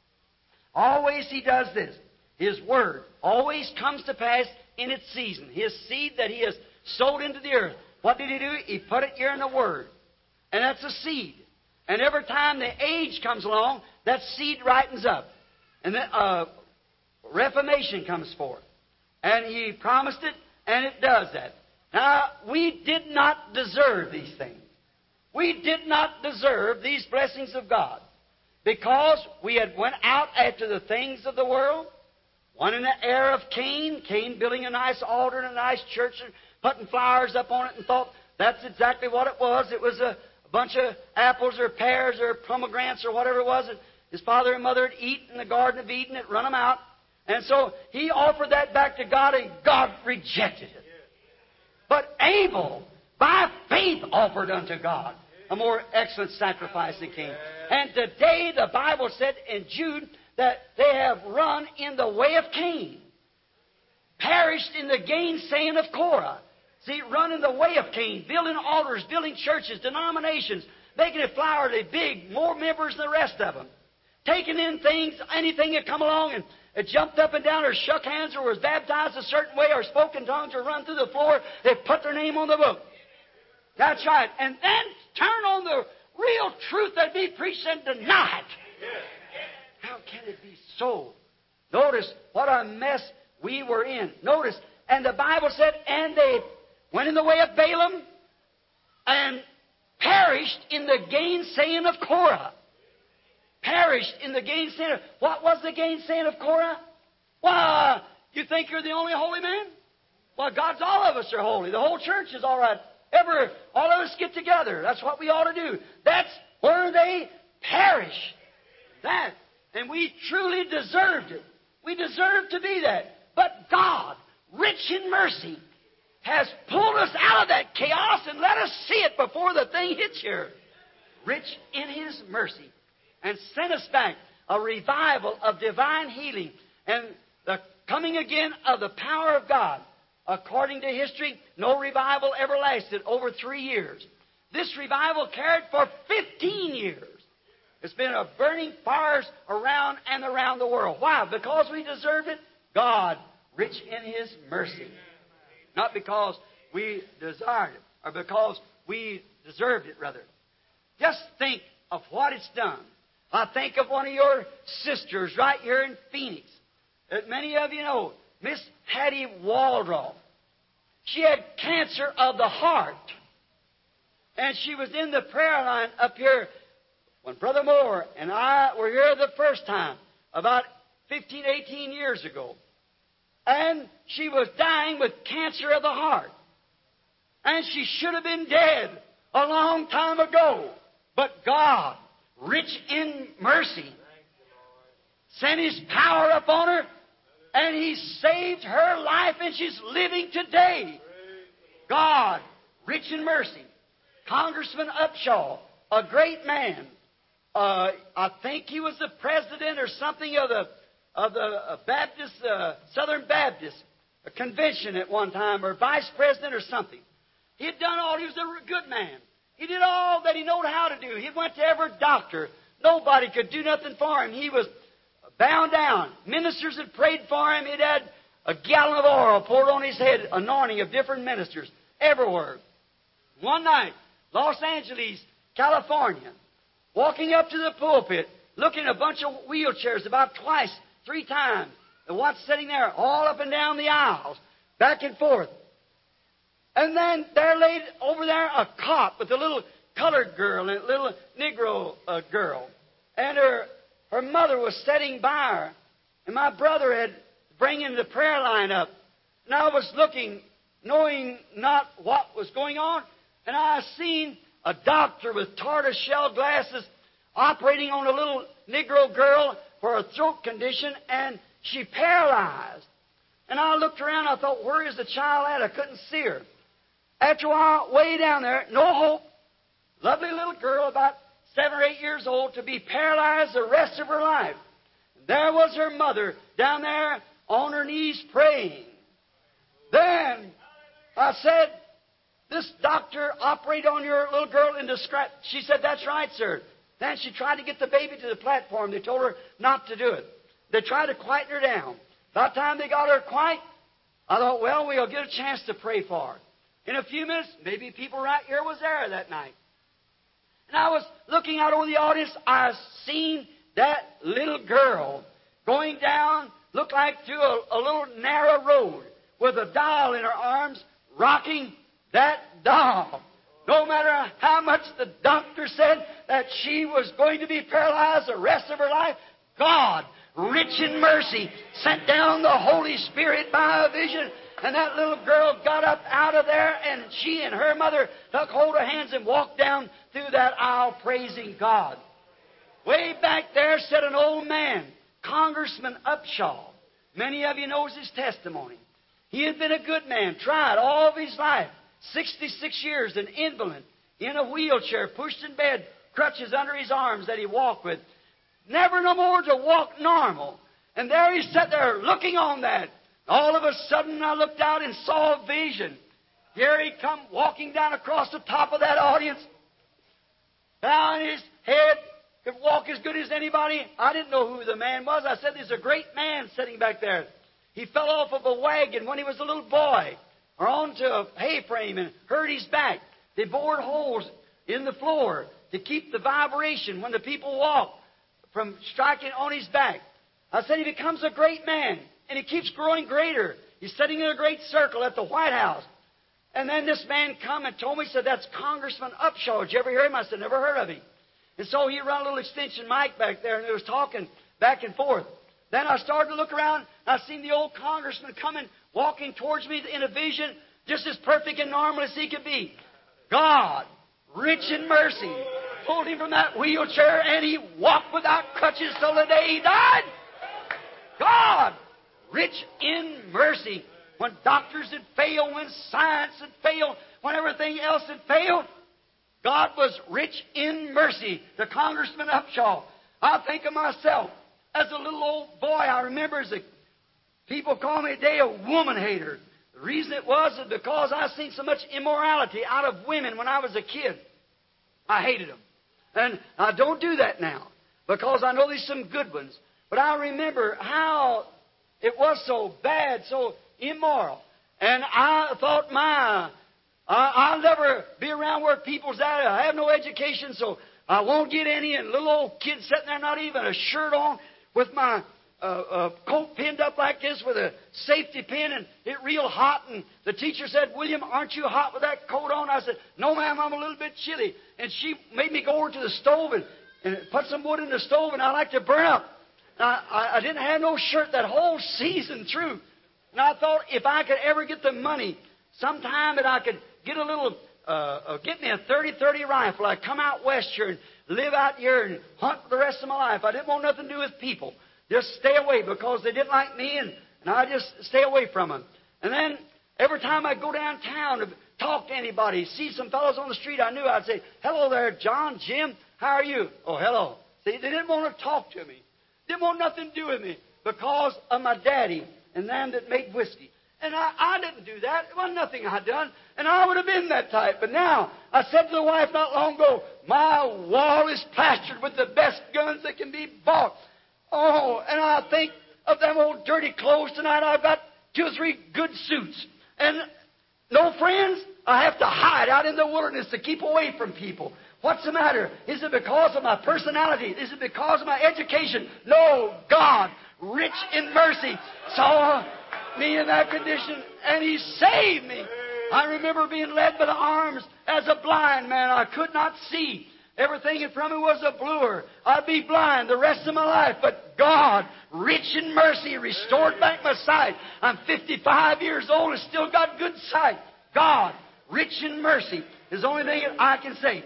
Always He does this. His Word always comes to pass in its season. His seed that He has sowed into the earth. What did He do? He put it here in the Word. And that's a seed. And every time the age comes along, that seed rightens up. And then uh, reformation comes forth. And He promised it, and it does that. Now, we did not deserve these things. We did not deserve these blessings of God. Because we had went out after the things of the world. One in the era of Cain. Cain building a nice altar and a nice church and putting flowers up on it and thought that's exactly what it was. It was a bunch of apples or pears or pomegranates or whatever it was that his father and mother had eaten in the Garden of Eden. It run them out. And so he offered that back to God, and God rejected it. But Abel, by faith, offered unto God a more excellent sacrifice than Cain. And today the Bible said in Jude that they have run in the way of Cain. perished in the gainsaying of Korah. See, running the way of Cain, building altars, building churches, denominations, making it flowery, big, more members than the rest of them. Taking in things, anything that come along and it jumped up and down or shook hands or was baptized a certain way or spoke in tongues or run through the floor, they put their name on the book. That's right. And then turn on the real truth that be preached and deny it. How can it be so? Notice what a mess we were in. Notice, and the Bible said, and they went in the way of Balaam and perished in the gainsaying of Korah. Perished in the gainsaying of... What was the gainsaying of Korah? Why, you think you're the only holy man? Well, God's all of us are holy. The whole church is all right. Ever, all of us get together. That's what we ought to do. That's where they perish. That. And we truly deserved it. We deserved to be that. But God, rich in mercy, has pulled us out of that chaos and let us see it before the thing hits here. Rich in His mercy. And sent us back a revival of divine healing and the coming again of the power of God. According to history, no revival ever lasted over three years. This revival carried for fifteen years. It's been a burning fires around and around the world. Why? Because we deserved it? God, rich in His mercy. Not because we desired it, or because we deserved it, rather. Just think of what it's done. I think of one of your sisters right here in Phoenix that many of you know, Miss Hattie Waldrop. She had cancer of the heart. And she was in the prayer line up here when Brother Moore and I were here the first time, about fifteen, eighteen years ago. And she was dying with cancer of the heart. And she should have been dead a long time ago. But God, rich in mercy, sent His power upon her, and He saved her life, and she's living today. God, rich in mercy. Congressman Upshaw, a great man. Uh, I think he was the president or something of the of the uh, Baptist, uh, Southern Baptist convention at one time, or vice president or something. He had done all. He was a good man. He did all that he knew how to do. He went to every doctor. Nobody could do nothing for him. He was bound down. Ministers had prayed for him. He'd had a gallon of oil poured on his head, anointing of different ministers everywhere. One night, Los Angeles, California, walking up to the pulpit, looking at a bunch of wheelchairs about twice, three times. The one sitting there all up and down the aisles, back and forth. And then there laid over there a cot with a little colored girl and a little Negro uh, girl. And her her mother was sitting by her. And my brother had bringing the prayer line up. And I was looking, knowing not what was going on. And I seen a doctor with tortoiseshell glasses operating on a little Negro girl for a throat condition, and she paralyzed. And I looked around, I thought, where is the child at? I couldn't see her. After a while, way down there, no hope. Lovely little girl, about seven or eight years old, to be paralyzed the rest of her life. There was her mother down there on her knees praying. Then I said, this doctor operated on your little girl in distress. She said, that's right, sir. Then she tried to get the baby to the platform. They told her not to do it. They tried to quieten her down. By the time they got her quiet, I thought, well, we'll get a chance to pray for her. In a few minutes, maybe people right here was there that night. And I was looking out over the audience. I seen that little girl going down, looked like through a, a little narrow road with a doll in her arms, rocking that doll. No matter how much the doctor said that she was going to be paralyzed the rest of her life, God, rich in mercy, sent down the Holy Spirit by a vision, and that little girl got up out of there, and she and her mother took hold of hands and walked down through that aisle praising God. Way back there sat an old man, Congressman Upshaw. Many of you knows his testimony. He had been a good man, tried all of his life. sixty-six years, an invalid, in a wheelchair, pushed in bed, crutches under his arms that he walked with. Never no more to walk normal. And there he sat there looking on that, All of a sudden, I looked out and saw a vision. Here he come walking down across the top of that audience. Down his head, could walk as good as anybody. I didn't know who the man was. I said, there's a great man sitting back there. He fell off of a wagon when he was a little boy, or onto a hay frame and hurt his back. They bored holes in the floor to keep the vibration when the people walk from striking on his back. I said, he becomes a great man, and he keeps growing greater. He's sitting in a great circle at the White House. And then this man come and told me, he said, that's Congressman Upshaw. Did you ever hear him? I said, never heard of him. And so he run a little extension mic back there, and they was talking back and forth. Then I started to look around, and I seen the old congressman coming, walking towards me in a vision, just as perfect and normal as he could be. God, rich in mercy, pulled him from that wheelchair, and he walked without crutches till the day he died. God, rich in mercy. When doctors had failed, when science had failed, when everything else had failed, God was rich in mercy. The Congressman Upshaw. I think of myself as a little old boy. I remember as a, people call me today a woman hater. The reason it was is because I seen so much immorality out of women when I was a kid. I hated them. And I don't do that now because I know there's some good ones. But I remember how it was so bad, so immoral. And I thought, my, I, I'll never be around where people's at. I have no education, so I won't get any. And little old kids sitting there, not even a shirt on, with my uh, uh, coat pinned up like this with a safety pin, and it real hot. And the teacher said, William, aren't you hot with that coat on? I said, no, ma'am, I'm a little bit chilly. And she made me go over to the stove and, and put some wood in the stove, and I like to burn up. I, I, I didn't have no shirt that whole season through. And I thought if I could ever get the money, sometime that I could get a little, uh, uh, get me a thirty thirty rifle, I'd come out west here and live out here and hunt for the rest of my life. I didn't want nothing to do with people. Just stay away because they didn't like me, and, and I just stay away from them. And then every time I'd go downtown to talk to anybody, see some fellows on the street I knew, I'd say, hello there, John, Jim, how are you? Oh, hello. See, they didn't want to talk to me. Didn't want nothing to do with me because of my daddy and them that made whiskey. And I, I didn't do that. It wasn't nothing I'd done. And I would have been that type. But now, I said to the wife not long ago, my wall is plastered with the best guns that can be bought. Oh, and I think of them old dirty clothes tonight. I've got two or three good suits. And no friends, I have to hide out in the wilderness to keep away from people. What's the matter? Is it because of my personality? Is it because of my education? No, God, rich in mercy, saw me in that condition, and He saved me. I remember being led by the arms as a blind man. I could not see. Everything in front of me was a blur. I'd be blind the rest of my life. But God, rich in mercy, restored back my sight. I'm fifty-five years old and still got good sight. God, rich in mercy, is the only thing I can say.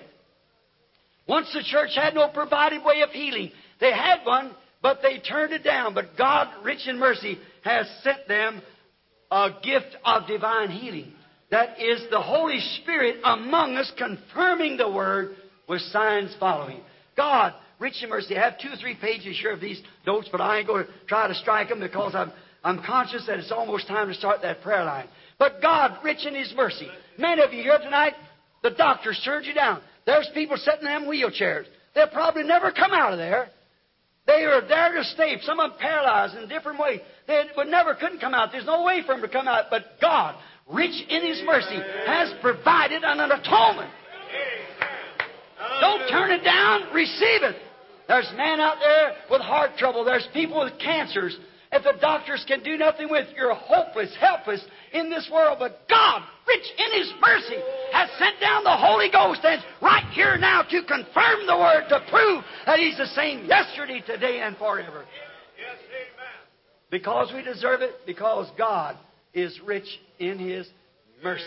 Once the church had no provided way of healing. They had one, but they turned it down. But God, rich in mercy, has sent them a gift of divine healing. That is the Holy Spirit among us, confirming the Word with signs following. God, rich in mercy. I have two or three pages here of these notes, but I ain't going to try to strike them because I'm, I'm conscious that it's almost time to start that prayer line. But God, rich in His mercy. Many of you here tonight, the doctors turned you down. There's people sitting in them wheelchairs. They'll probably never come out of there. They are there to stay. Some of them paralyzed in different ways. They would never couldn't come out. There's no way for them to come out. But God, rich in His mercy, has provided an atonement. Don't turn it down. Receive it. There's men out there with heart trouble. There's people with cancers. If the doctors can do nothing with, you're hopeless, helpless in this world. But God, rich in His mercy, has sent down the Holy Ghost and right here now to confirm the Word, to prove that He's the same yesterday, today, and forever. Yes, amen. Because we deserve it, because God is rich in His mercy.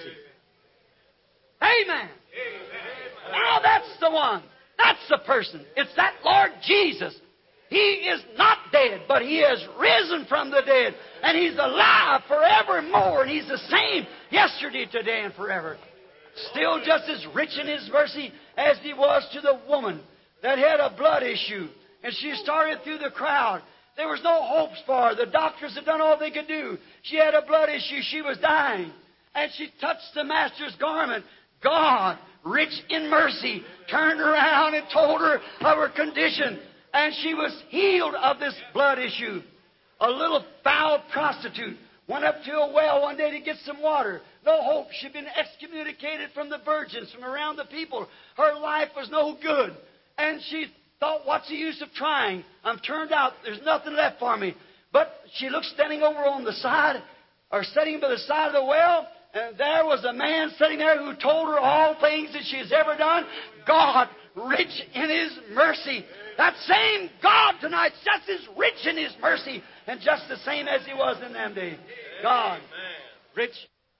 Amen. Amen. Now that's the one. That's the person. It's that Lord Jesus. He is not dead, but He has risen from the dead. And He's alive forevermore. And He's the same yesterday, today, and forever. Still just as rich in His mercy as He was to the woman that had a blood issue. And she started through the crowd. There was no hopes for her. The doctors had done all they could do. She had a blood issue. She was dying. And she touched the Master's garment. God, rich in mercy, turned around and told her of her condition. And she was healed of this blood issue. A little foul prostitute went up to a well one day to get some water. No hope. She'd been excommunicated from the virgins, from around the people. Her life was no good. And she thought, what's the use of trying? I'm turned out. There's nothing left for me. But she looked standing over on the side, or sitting by the side of the well, and there was a man sitting there who told her all things that she has ever done. God, rich in His mercy. That same God tonight just as rich in His mercy and just the same as He was in them days. God, rich.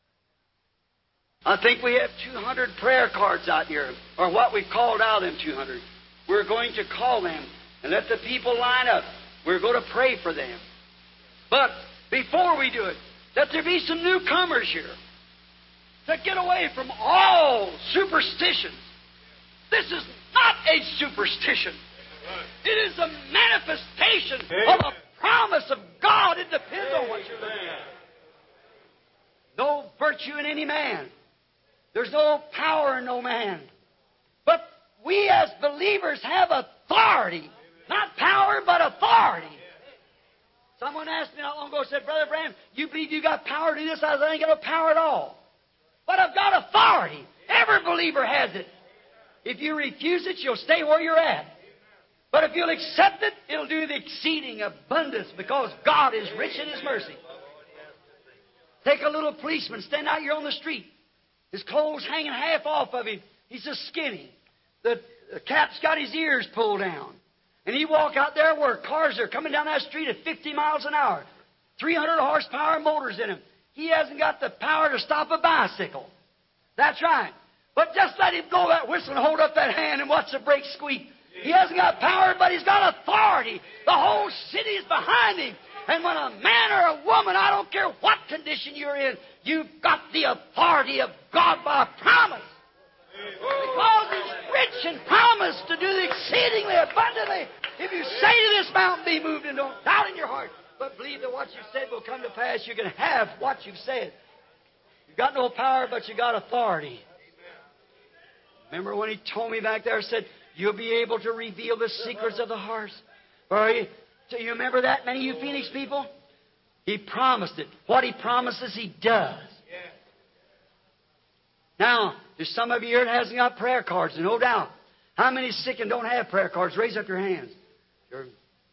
I think we have two hundred prayer cards out here, or what we've called out them two hundred. We're going to call them and let the people line up. We're going to pray for them. But before we do it, let there be some newcomers here to get away from all superstitions. This is not a superstition. It is a manifestation of a promise of God. It depends on what you're looking at. No virtue in any man. There's no power in no man. But we as believers have authority. Not power, but authority. Someone asked me not long ago, said, Brother Branham, you believe you got power to do this? I said, I ain't got no power at all. But I've got authority. Every believer has it. If you refuse it, you'll stay where you're at. But if you'll accept it, it'll do the exceeding abundance because God is rich in His mercy. Take a little policeman, stand out here on the street. His clothes hanging half off of him. He's just skinny. The, the cap's got his ears pulled down. And he walk out there where cars are coming down that street at fifty miles an hour. three hundred horsepower motors in him. He hasn't got the power to stop a bicycle. That's right. But just let him blow that whistle and hold up that hand and watch the brakes squeak. He hasn't got power, but he's got authority. The whole city is behind him. And when a man or a woman, I don't care what condition you're in, you've got the authority of God by promise. Because He's rich in promise to do the exceedingly abundantly. If you say to this mountain, be moved, and don't doubt in your heart, but believe that what you've said will come to pass, you can have what you've said. You've got no power, but you got authority. Remember when He told me back there, said, you'll be able to reveal the secrets of the heart. Or he, do you remember that, many of you Phoenix people? He promised it. What He promises, He does. Now, there's some of you here that hasn't got prayer cards, no doubt. How many sick and don't have prayer cards? Raise up your hands. Sure.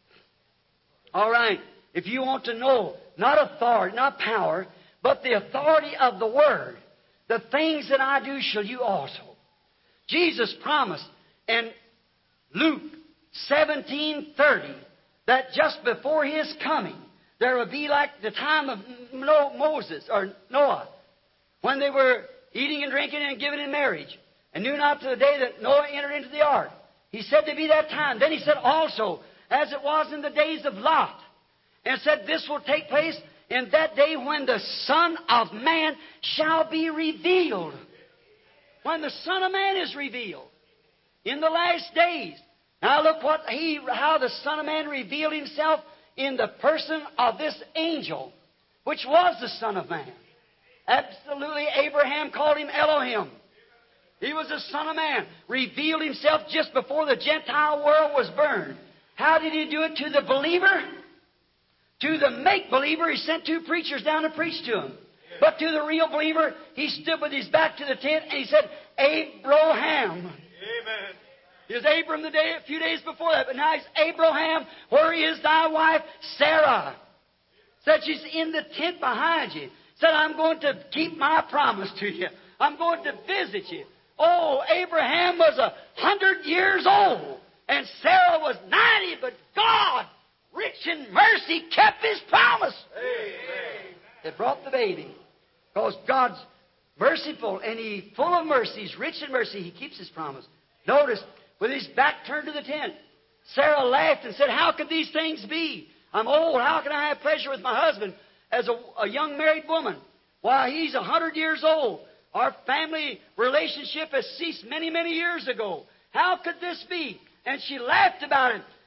All right. If you want to know, not authority, not power, but the authority of the Word, the things that I do shall you also. Jesus promised in Luke seventeen thirty that just before His coming, there would be like the time of Moses or Noah, when they were eating and drinking and giving in marriage, and knew not to the day that Noah entered into the ark. He said to be that time. Then He said also, as it was in the days of Lot, and said this will take place in that day when the Son of Man shall be revealed. When the Son of Man is revealed. In the last days. Now look what he, how the Son of Man revealed Himself in the person of this angel, which was the Son of Man. Absolutely, Abraham called Him Elohim. He was the Son of Man. Revealed Himself just before the Gentile world was burned. How did He do it to the believer? To the make-believer, He sent two preachers down to preach to him. But to the real believer, He stood with His back to the tent and He said, Abraham. Amen. He was Abram the day, a few days before that, but now He's Abraham. Where is thy wife? Sarah. Said she's in the tent behind you. Said, I'm going to keep my promise to you. I'm going to visit you. Oh, Abraham was a hundred years old, and Sarah was ninety, but God, rich in mercy, kept His promise. Amen. They brought the baby. Because God's merciful, and He's full of mercy. He's rich in mercy. He keeps His promise. Notice, with His back turned to the tent, Sarah laughed and said, how could these things be? I'm old. How can I have pleasure with my husband as a, a young married woman? Why, he's a hundred years old. Our family relationship has ceased many, many years ago. How could this be? And she laughed about it.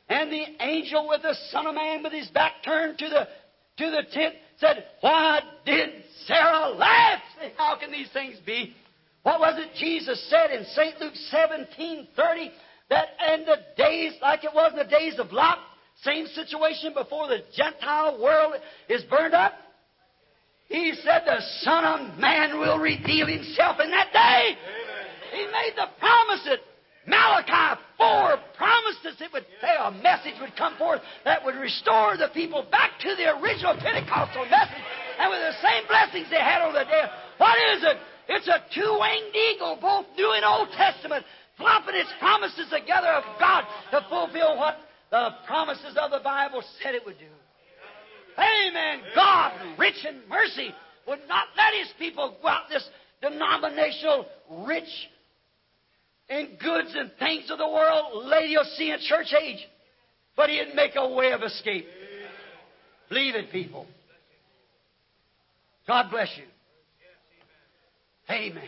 And the angel with the Son of Man with his back turned to the, to the tent said, "Why did Sarah laugh?" Say, how can these things be? What was it Jesus said in Saint Luke seventeen thirty? That in the days, like it was in the days of Lot, same situation before the Gentile world is burned up. He said the Son of Man will reveal Himself in that day. Amen. He made the promise that Malachi four promised us it would say a message would come forth that would restore the people back to the original Pentecostal message and with the same blessings they had on the day. What is it? It's a two-winged eagle, both New and Old Testament, flopping its promises together of God to fulfill what the promises of the Bible said it would do. Amen. God, rich in mercy, would not let His people go out this denominational, rich in goods and things of the world, Laodicean church age. But He'd make a way of escape. Believe it, people. God bless you. Amen.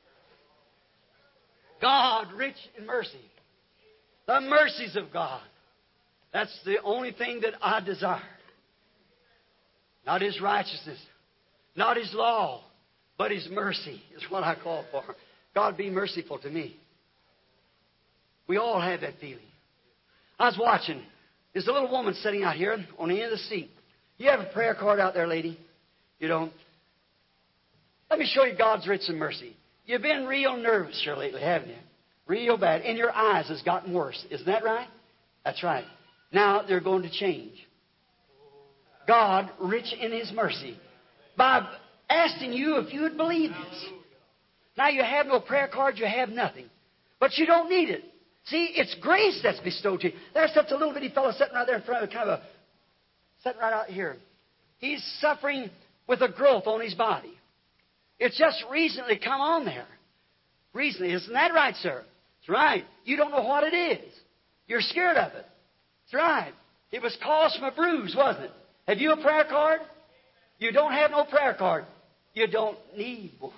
God, rich in mercy. The mercies of God. That's the only thing that I desire. Not His righteousness, not His law, but His mercy is what I call for. God, be merciful to me. We all have that feeling. I was watching. There's a little woman sitting out here on the end of the seat. You have a prayer card out there, lady? You don't? Let me show you God's rich in mercy. You've been real nervous here lately, haven't you? Real bad. And your eyes has gotten worse. Isn't that right? That's right. Now they're going to change. God, rich in His mercy, by asking you if you would believe this. Now you have no prayer card, you have nothing. But you don't need it. See, it's grace that's bestowed to you. There's such a little bitty fellow sitting right there in front of kind of a, sitting right out here. He's suffering with a growth on his body. It's just recently come on there. Recently. Isn't that right, sir? That's right. You don't know what it is. You're scared of it. That's right. It was caused from a bruise, wasn't it? Have you a prayer card? You don't have no prayer card. You don't need one.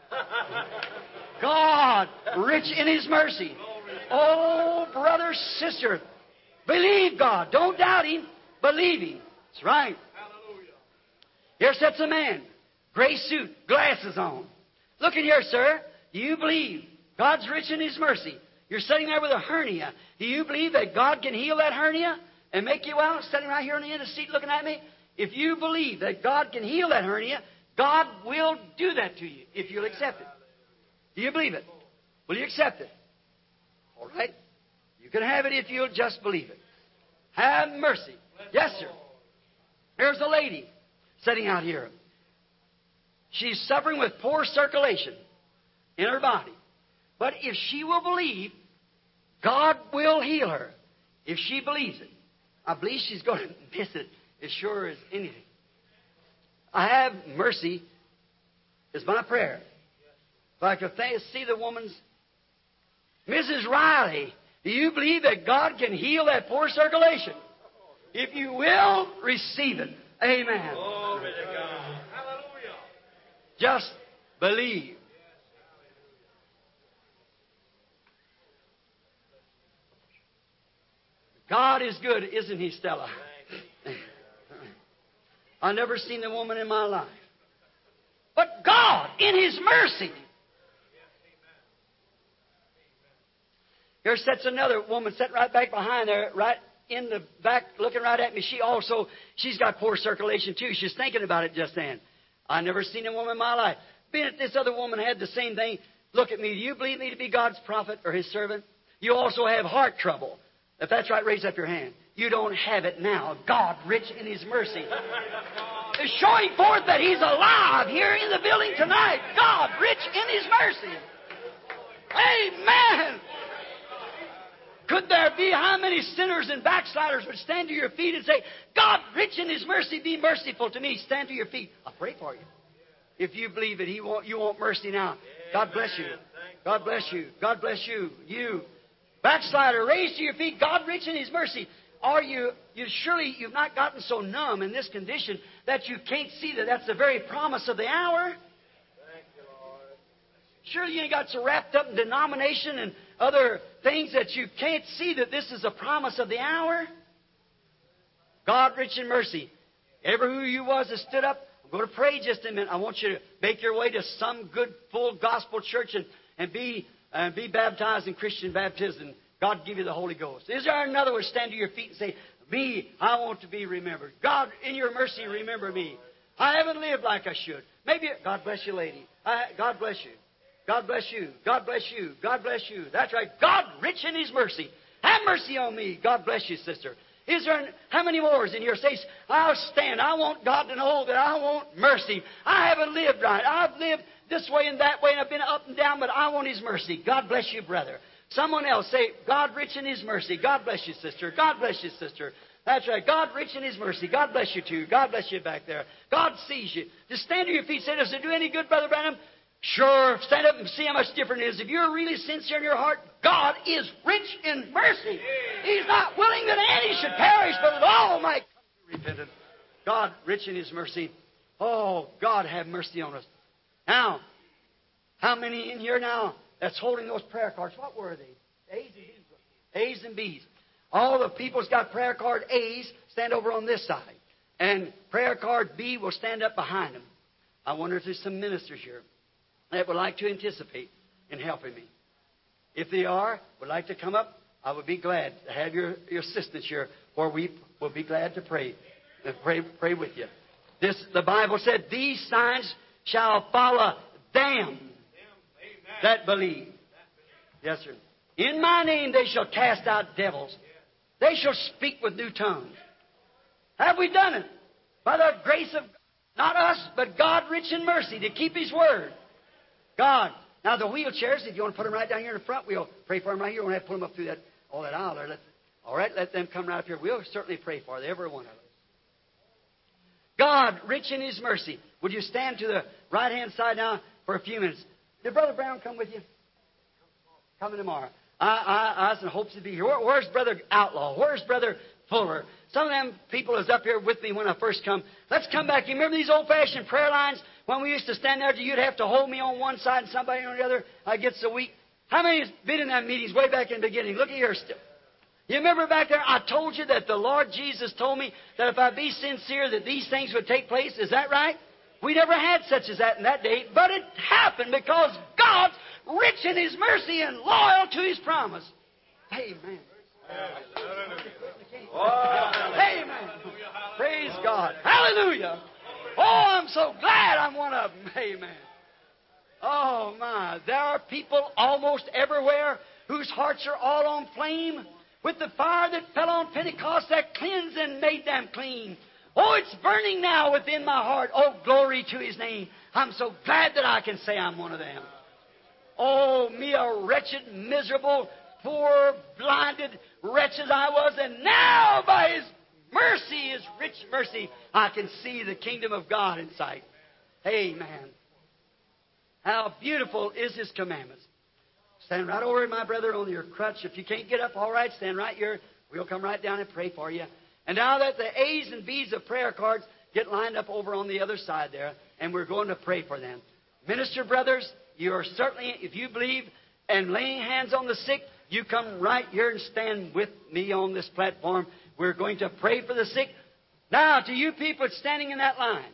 God, rich in His mercy. Oh, brother, sister, believe God. Don't doubt Him. Believe Him. That's right. Here sits a man. Gray suit, glasses on. Look in here, sir. Do you believe God's rich in His mercy? You're sitting there with a hernia. Do you believe that God can heal that hernia and make you well? Sitting right here on the end of the seat looking at me. If you believe that God can heal that hernia, God will do that to you if you'll accept it. Do you believe it? Will you accept it? All right. You can have it if you'll just believe it. Have mercy. Yes, sir. There's a lady sitting out here. She's suffering with poor circulation in her body. But if she will believe, God will heal her. If she believes it. I believe she's going to miss it as sure as anything. I have mercy is my prayer. If I could th- see the woman's... Missus Riley, do you believe that God can heal that poor circulation? If you will, receive it. Amen. Glory to God. Hallelujah. Just believe. God is good, isn't He, Stella? I've never seen a woman in my life. But God, in His mercy. Here sits another woman sitting right back behind there, right in the back, looking right at me. She also, she's got poor circulation too. She's thinking about it just then. I've never seen a woman in my life. Being that this other woman had the same thing, look at me. Do you believe me to be God's prophet or His servant? You also have heart trouble. If that's right, raise up your hand. You don't have it now. God, rich in His mercy, is showing forth that He's alive here in the building tonight. God, rich in His mercy. Amen. Could there be how many sinners and backsliders would stand to your feet and say, God, rich in His mercy, be merciful to me. Stand to your feet. I'll pray for you. If you believe it, He want, you want mercy now. God bless you. God bless you. God bless you. You, backslider, raise to your feet. God, rich in His mercy. Are you, you surely you've not gotten so numb in this condition that you can't see that that's the very promise of the hour? Surely you ain't got so wrapped up in denomination and other things that you can't see that this is a promise of the hour? God rich in mercy. Ever who you was that stood up, I'm going to pray just a minute. I want you to make your way to some good, full gospel church and, and be and be baptized in Christian baptism. God give you the Holy Ghost. Is there another one? Stand to your feet and say, me, I want to be remembered. God, in your mercy, remember me. I haven't lived like I should. Maybe, God bless you, lady. I, God bless you. God bless you. God bless you. God bless you. That's right. God, rich in His mercy. Have mercy on me. God bless you, sister. Is there, how many more is in here? Say, I'll stand. I want God to know that I want mercy. I haven't lived right. I've lived this way and that way, and I've been up and down, but I want His mercy. God bless you, brother. Someone else, say, God rich in His mercy. God bless you, sister. God bless you, sister. That's right. God rich in His mercy. God bless you, too. God bless you back there. God sees you. Just stand to your feet. Say, does it do any good, Brother Branham? Sure. Stand up and see how much different it is. If you're really sincere in your heart, God is rich in mercy. He's not willing that any should perish, but that all might come to repentance. God rich in His mercy. Oh, God have mercy on us. Now, how many in here now that's holding those prayer cards? What were they? A's and B's. A's and B's. All the people's got prayer card A's, stand over on this side. And prayer card B will stand up behind them. I wonder if there's some ministers here that would like to anticipate in helping me. If they are, would like to come up, I would be glad to have your, your assistance here, or we will be glad to pray and pray, pray with you. This, the Bible said, these signs shall follow them that believe. Yes, sir. In my name they shall cast out devils. They shall speak with new tongues. Have we done it? By the grace of, not us, but God rich in mercy to keep His word. God. Now the wheelchairs, if you want to put them right down here in the front, we'll pray for them right here. We won't have to pull them up through that, all that aisle there. Let, all right, let them come right up here. We'll certainly pray for them, every one of them. God rich in His mercy. Would you stand to the right-hand side now for a few minutes? Did Brother Brown come with you? Coming tomorrow. I, I, I was in hopes to be here. Where, where's Brother Outlaw? Where's Brother Fuller? Some of them people was up here with me when I first come. Let's come back. You remember these old-fashioned prayer lines? When we used to stand there, you'd have to hold me on one side and somebody on the other. I get so weak. How many has been in that meetings way back in the beginning? Look at here still. You remember back there, I told you that the Lord Jesus told me that if I be sincere that these things would take place. Is that right? We never had such as that in that day, but it happened because God's rich in His mercy and loyal to His promise. Amen. Amen. Praise God. Hallelujah. Oh, I'm so glad I'm one of them. Amen. Oh, my. There are people almost everywhere whose hearts are all on flame with the fire that fell on Pentecost that cleansed and made them clean. Oh, it's burning now within my heart. Oh, glory to His name. I'm so glad that I can say I'm one of them. Oh, me a wretched, miserable, poor, blinded wretch as I was, and now by His mercy, His rich mercy, I can see the kingdom of God in sight. Amen. How beautiful is His commandments. Stand right over, my brother, on your crutch. If you can't get up, all right, stand right here. We'll come right down and pray for you. And now that the A's and B's of prayer cards get lined up over on the other side there, and we're going to pray for them. Minister brothers, you are certainly, if you believe and laying hands on the sick, you come right here and stand with me on this platform. We're going to pray for the sick. Now, to you people standing in that line,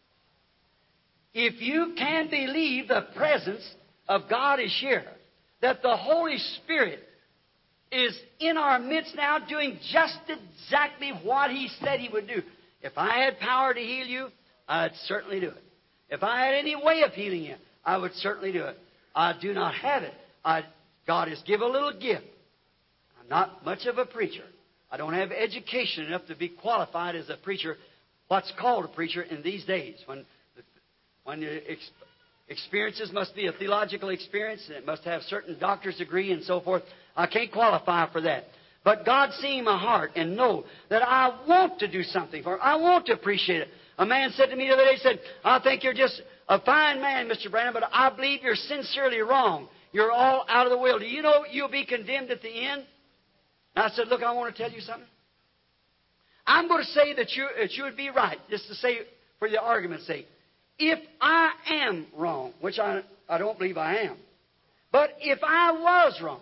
if you can believe the presence of God is here, that the Holy Spirit is in our midst now doing just exactly what He said He would do. If I had power to heal you, I'd certainly do it. If I had any way of healing you, I would certainly do it. I do not have it. I, God has given a little gift. I'm not much of a preacher. I don't have education enough to be qualified as a preacher, what's called a preacher in these days, when, when the ex- experiences must be a theological experience, and it must have certain doctor's degree and so forth. I can't qualify for that. But God seeing my heart and know that I want to do something for Him. I want to appreciate it. A man said to me the other day, he said, I think you're just a fine man, Mister Branham, but I believe you're sincerely wrong. You're all out of the will. Do you know you'll be condemned at the end? And I said, look, I want to tell you something. I'm going to say that you, that you would be right, just to say for the argument's sake. If I am wrong, which I, I don't believe I am, but if I was wrong,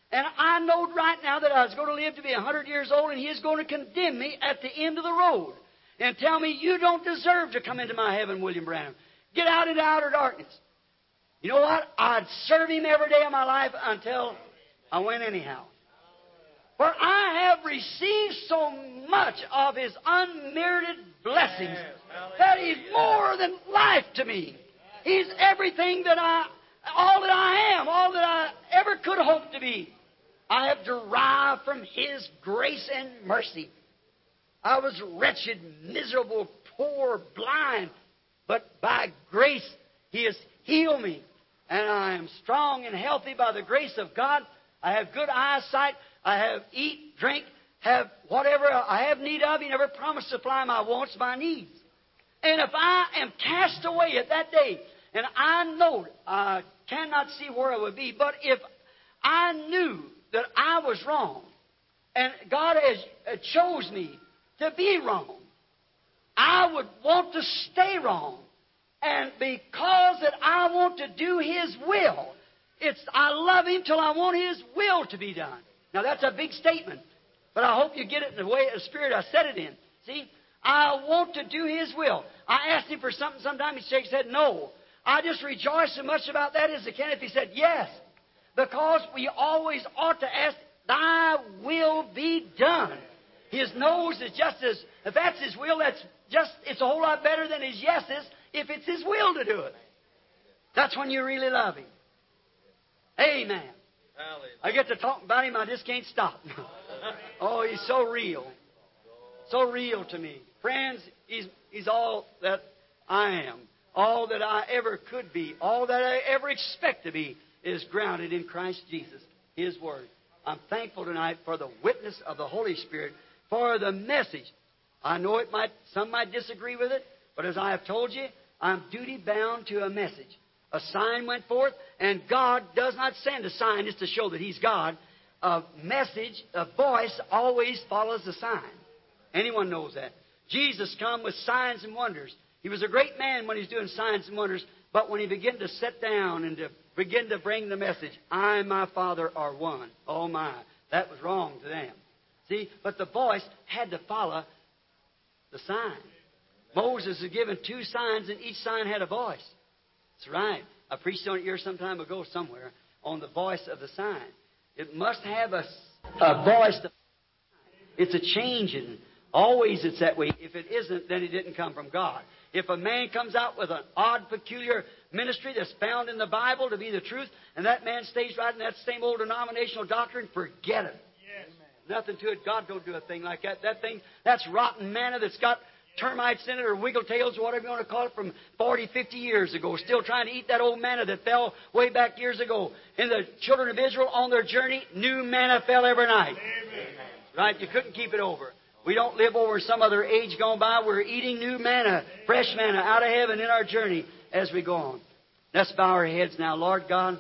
And I knowed right now that I was going to live to be a hundred years old, and He is going to condemn me at the end of the road and tell me, you don't deserve to come into my heaven, William Branham. Get out into outer darkness. You know what? I'd serve Him every day of my life until I went anyhow. For I have received so much of His unmerited blessings that He's more than life to me. He's everything that I, all that I am, all that I ever could hope to be. I have derived from His grace and mercy. I was wretched, miserable, poor, blind, but by grace He has healed me. And I am strong and healthy by the grace of God. I have good eyesight. I have eat, drink, have whatever I have need of. He never promised to supply my wants, my needs. And if I am cast away at that day, and I know I cannot see where I would be, but if I knew that I was wrong, and God has chose me to be wrong, I would want to stay wrong. And because that I want to do His will, it's I love Him till I want His will to be done. Now that's a big statement, but I hope you get it in the way, the spirit I said it in. See, I want to do His will. I asked Him for something sometime, He shakes his head, no. I just rejoice so much about that as I can if He said yes. Because we always ought to ask, Thy will be done. His no's is just as, if that's His will, that's just, it's a whole lot better than His yeses if it's His will to do it. That's when you really love Him. Amen. I get to talk about Him, I just can't stop. Oh, He's so real. So real to me. Friends, He's, he's all that I am. All that I ever could be. All that I ever expect to be is grounded in Christ Jesus, His Word. I'm thankful tonight for the witness of the Holy Spirit, for the message. I know it might, some might disagree with it, but as I have told you, I'm duty bound to a message. A sign went forth, and God does not send a sign just to show that He's God. A message, a voice, always follows the sign. Anyone knows that. Jesus come with signs and wonders. He was a great man when He's doing signs and wonders, but when He began to sit down and to begin to bring the message, I and my Father are one. Oh my, that was wrong to them. See, but the voice had to follow the sign. Moses was given two signs, and each sign had a voice. That's right. I preached on it here some time ago somewhere on the voice of the sign. It must have a, a voice. To, it's a change, and always it's that way. If it isn't, then it didn't come from God. If a man comes out with an odd, peculiar ministry that's found in the Bible to be the truth, and that man stays right in that same old denominational doctrine, forget it. Yes. Nothing to it. God don't do a thing like that. That thing, that's rotten manna that's got termites in it or wiggle tails or whatever you want to call it from forty, fifty years ago. Still trying to eat that old manna that fell way back years ago. And the children of Israel on their journey, new manna fell every night. Amen. Right? You couldn't keep it over. We don't live over some other age gone by. We're eating new manna, fresh manna out of heaven in our journey as we go on. Let's bow our heads now. Lord God,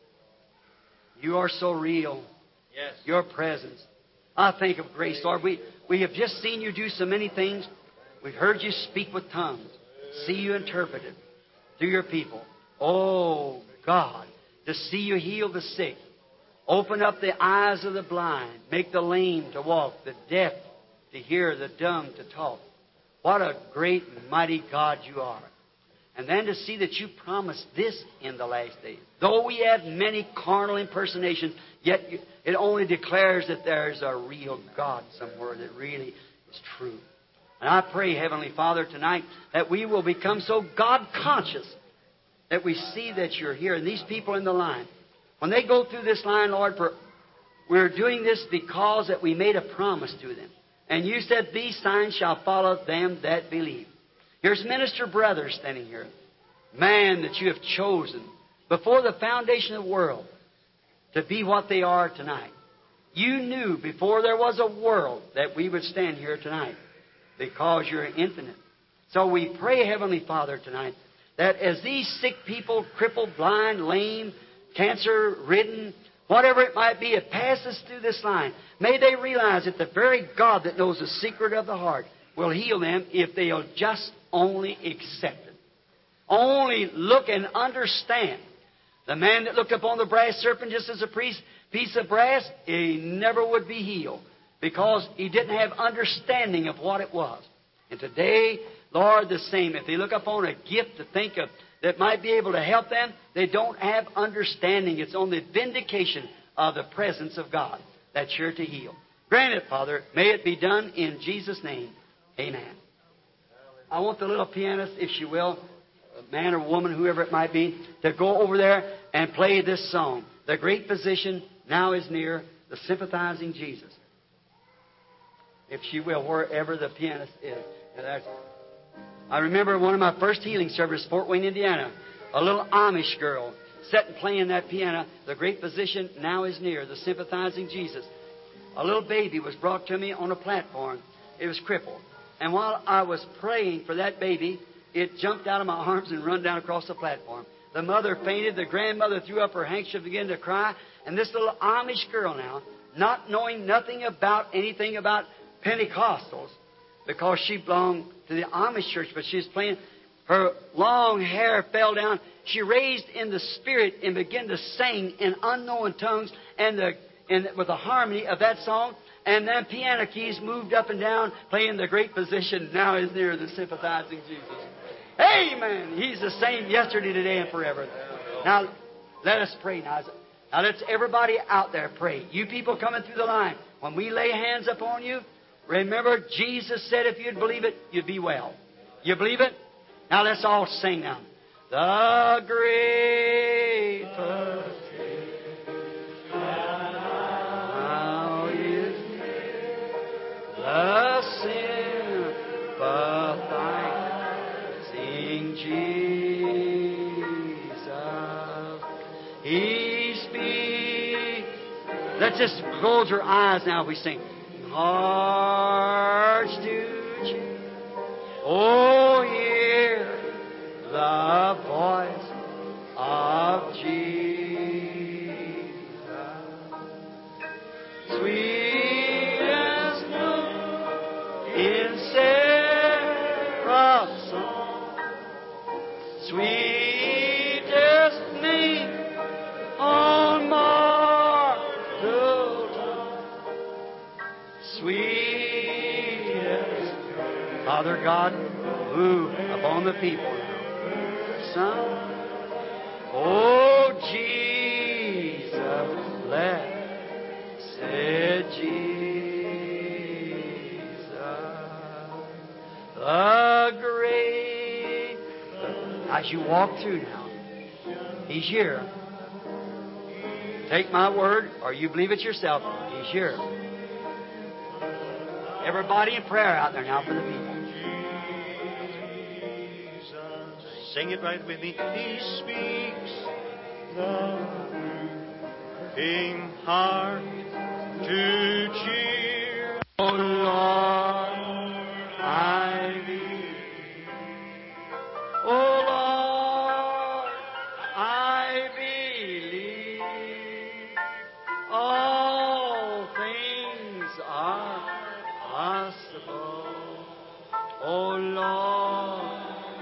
You are so real. Yes. Your presence. I think of grace, Lord. We, we have just seen You do so many things. We've heard You speak with tongues. See You interpreted through Your people. Oh, God, to see You heal the sick. Open up the eyes of the blind. Make the lame to walk, the deaf to hear, the dumb to talk. What a great and mighty God You are. And then to see that You promised this in the last days. Though we have many carnal impersonations, yet it only declares that there's a real God somewhere that really is true. And I pray, Heavenly Father, tonight that we will become so God-conscious that we see that You're here. And these people in the line, when they go through this line, Lord, for, we're doing this because that we made a promise to them. And You said, these signs shall follow them that believe. Here's Minister Brother standing here. Man that You have chosen before the foundation of the world to be what they are tonight. You knew before there was a world that we would stand here tonight because You're infinite. So we pray, Heavenly Father, tonight that as these sick people, crippled, blind, lame, cancer-ridden, whatever it might be, it passes through this line. May they realize that the very God that knows the secret of the heart will heal them if they'll just only accept it. Only look and understand. The man that looked upon the brass serpent just as a priest piece of brass, he never would be healed because he didn't have understanding of what it was. And today, Lord, the same. If they look upon a gift to think of that might be able to help them, they don't have understanding. It's on the vindication of the presence of God that's sure to heal. Grant it, Father. May it be done in Jesus' name. Amen. I want the little pianist, if she will, a man or woman, whoever it might be, to go over there and play this song. The great physician now is near, the sympathizing Jesus. If she will, wherever the pianist is. And that's, I remember one of my first healing services, Fort Wayne, Indiana. A little Amish girl sitting playing that piano. The great physician now is near, the sympathizing Jesus. A little baby was brought to me on a platform. It was crippled. And while I was praying for that baby, it jumped out of my arms and run down across the platform. The mother fainted. The grandmother threw up her handkerchief and began to cry. And this little Amish girl now, not knowing nothing about anything about Pentecostals, because she belonged to the Amish church, but she was playing, her long hair fell down. She raised in the spirit and began to sing in unknown tongues and the and with the harmony of that song. And then piano keys moved up and down, playing the great physician now is near, the sympathizing Jesus. Amen. He's the same yesterday, today, and forever. Now, let us pray now. Now, let's everybody out there pray. You people coming through the line, when we lay hands upon you, remember Jesus said if you'd believe it, you'd be well. You believe it? Now, let's all sing now. The great physician now is the sympathizing Jesus. He speaks. Let's just close our eyes now. We sing. Hearts to choose. Oh, hear the voice of Jesus. Sweetest note in seraph's song, sweetest name on mortal tongue, sweetest. Father God, move upon the people now. Son, oh Jesus, blessed Jesus, the great. As you walk through now, He's here. Take my word, or you believe it yourself. He's here. Everybody in prayer out there now for the people. Sing it right with me. He speaks the moving heart to cheer. Oh Lord, I believe. Oh Lord, I believe. All things are possible. Oh Lord,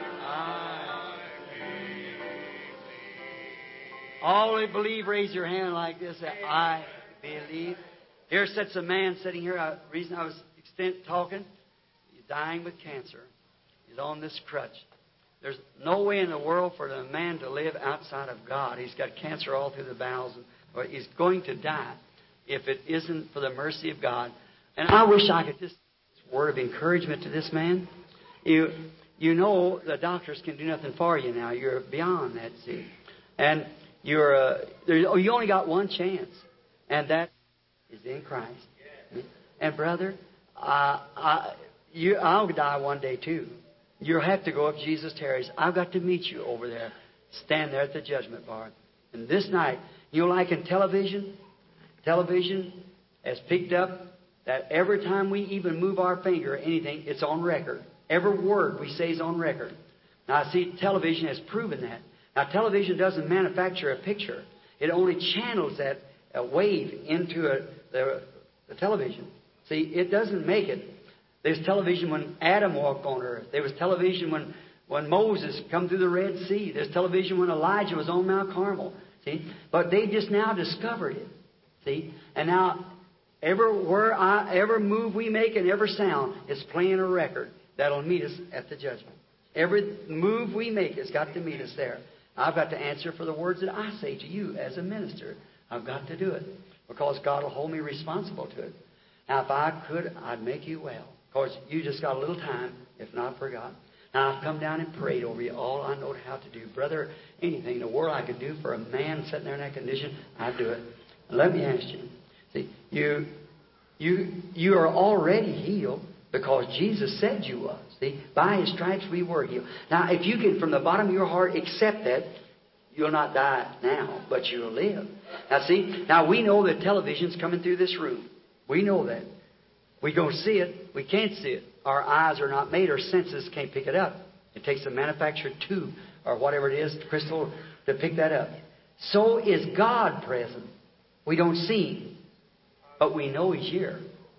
all who believe, raise your hand like this. I believe. Here sits a man sitting here. The reason I was extent talking, he's dying with cancer. He's on this crutch. There's no way in the world for the man to live outside of God. He's got cancer all through the bowels. Or he's going to die if it isn't for the mercy of God. And I wish I could just a word of encouragement to this man. You, you know the doctors can do nothing for you now. You're beyond that, see. And You're uh, there, oh, you only got one chance, and that is in Christ. And brother, uh, I, you, I'll die one day too. You'll have to go if Jesus tarries. I've got to meet you over there. Stand there at the judgment bar. And this night, you know, like in television, television has picked up that every time we even move our finger or anything, it's on record. Every word we say is on record. Now, I see television has proven that. Now, television doesn't manufacture a picture. It only channels that uh, wave into a, the, the television. See, it doesn't make it. There's television when Adam walked on earth. There was television when, when Moses come through the Red Sea. There's television when Elijah was on Mount Carmel. See? But they just now discovered it. See? And now, everywhere I, every move we make and every sound is playing a record that'll meet us at the judgment. Every move we make has got to meet us there. I've got to answer for the words that I say to you as a minister. I've got to do it because God will hold me responsible to it. Now, if I could, I'd make you well. Of course, you just got a little time, if not forgotten. Now, I've come down and prayed over you all I know how to do. Brother, anything in the world I could do for a man sitting there in that condition, I'd do it. And let me ask you. See, you, you, you are already healed because Jesus said you was. See, by His stripes we were healed. Now, if you can, from the bottom of your heart, accept that, you'll not die now, but you'll live. Now, see, now we know that television's coming through this room. We know that. We don't see it. We can't see it. Our eyes are not made. Our senses can't pick it up. It takes a manufactured tube or whatever it is, crystal, to pick that up. So is God present. We don't see Him, but we know He's here.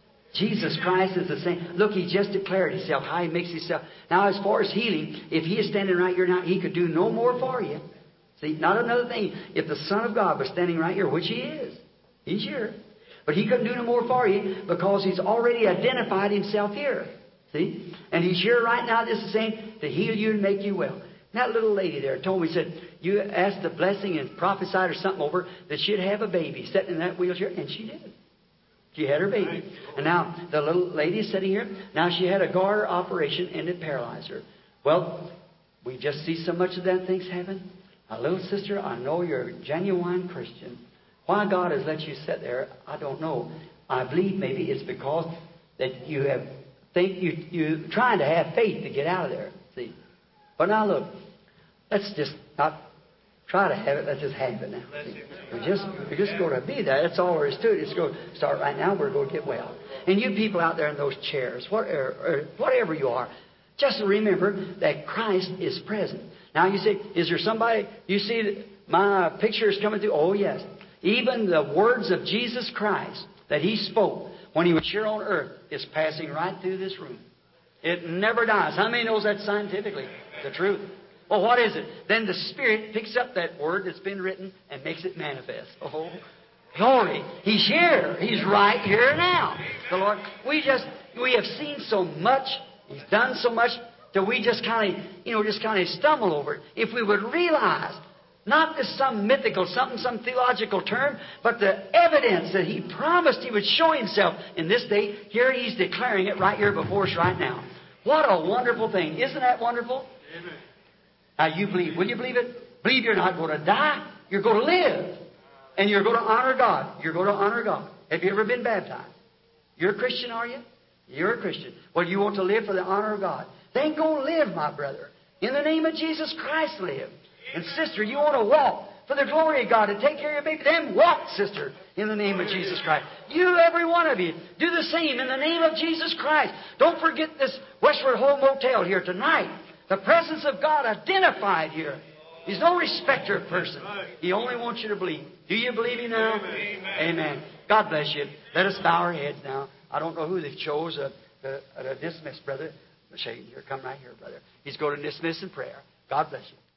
Jesus Christ is the same. Look, He just declared Himself, how He makes Himself. Now, as far as healing, if He is standing right here now, He could do no more for you. See, not another thing. If the Son of God was standing right here, which He is, He's here. But He couldn't do no more for you because He's already identified Himself here. See? And He's here right now, this is saying, to heal you and make you well. And that little lady there told me, said, you asked the blessing and prophesied or something over that she'd have a baby sitting in that wheelchair, and she did. She had her baby. And now, the little lady sitting here, now she had a garter operation and it paralyzed her. Well, we just see so much of that things happen. Now, little sister, I know you're a genuine Christian. Why God has let you sit there, I don't know. I believe maybe it's because that you have think you you trying to have faith to get out of there. See, but now look, let's just not try to have it. Let's just have it now. See? We're just we're just going to be there. That's all there is to it. It's going to start right now. We're going to get well. And you people out there in those chairs, whatever, or whatever you are, just remember that Christ is present. Now you say, is there somebody you see my picture is coming through? Oh yes. Even the words of Jesus Christ that He spoke when He was here on earth is passing right through this room. It never dies. How many knows that scientifically? The truth. Well, what is it? Then the Spirit picks up that word that's been written and makes it manifest. Oh, glory. He's here. He's right here now. The Lord. We just, we have seen so much. He's done so much that we just kind of, you know, just kind of stumble over it. If we would realize, not as some mythical, something, some theological term, but the evidence that He promised He would show Himself in this day, here He's declaring it right here before us right now. What a wonderful thing. Isn't that wonderful? Amen. Now you believe. Will you believe it? Believe you're not going to die. You're going to live. And you're going to honor God. You're going to honor God. Have you ever been baptized? You're a Christian, are you? You're a Christian. Well, you want to live for the honor of God. Then go live, my brother. In the name of Jesus Christ, live. And sister, you want to walk for the glory of God and take care of your baby. Then walk, sister, in the name of Jesus Christ. You, every one of you, do the same in the name of Jesus Christ. Don't forget this Westward Home Motel here tonight. The presence of God identified here. He's no respecter of person. He only wants you to believe. Do you believe Him now? Amen. Amen. God bless you. Let us bow our heads now. I don't know who they chose uh, to, uh, to dismiss, brother. Shane, here, come right here, brother. He's going to dismiss in prayer. God bless you.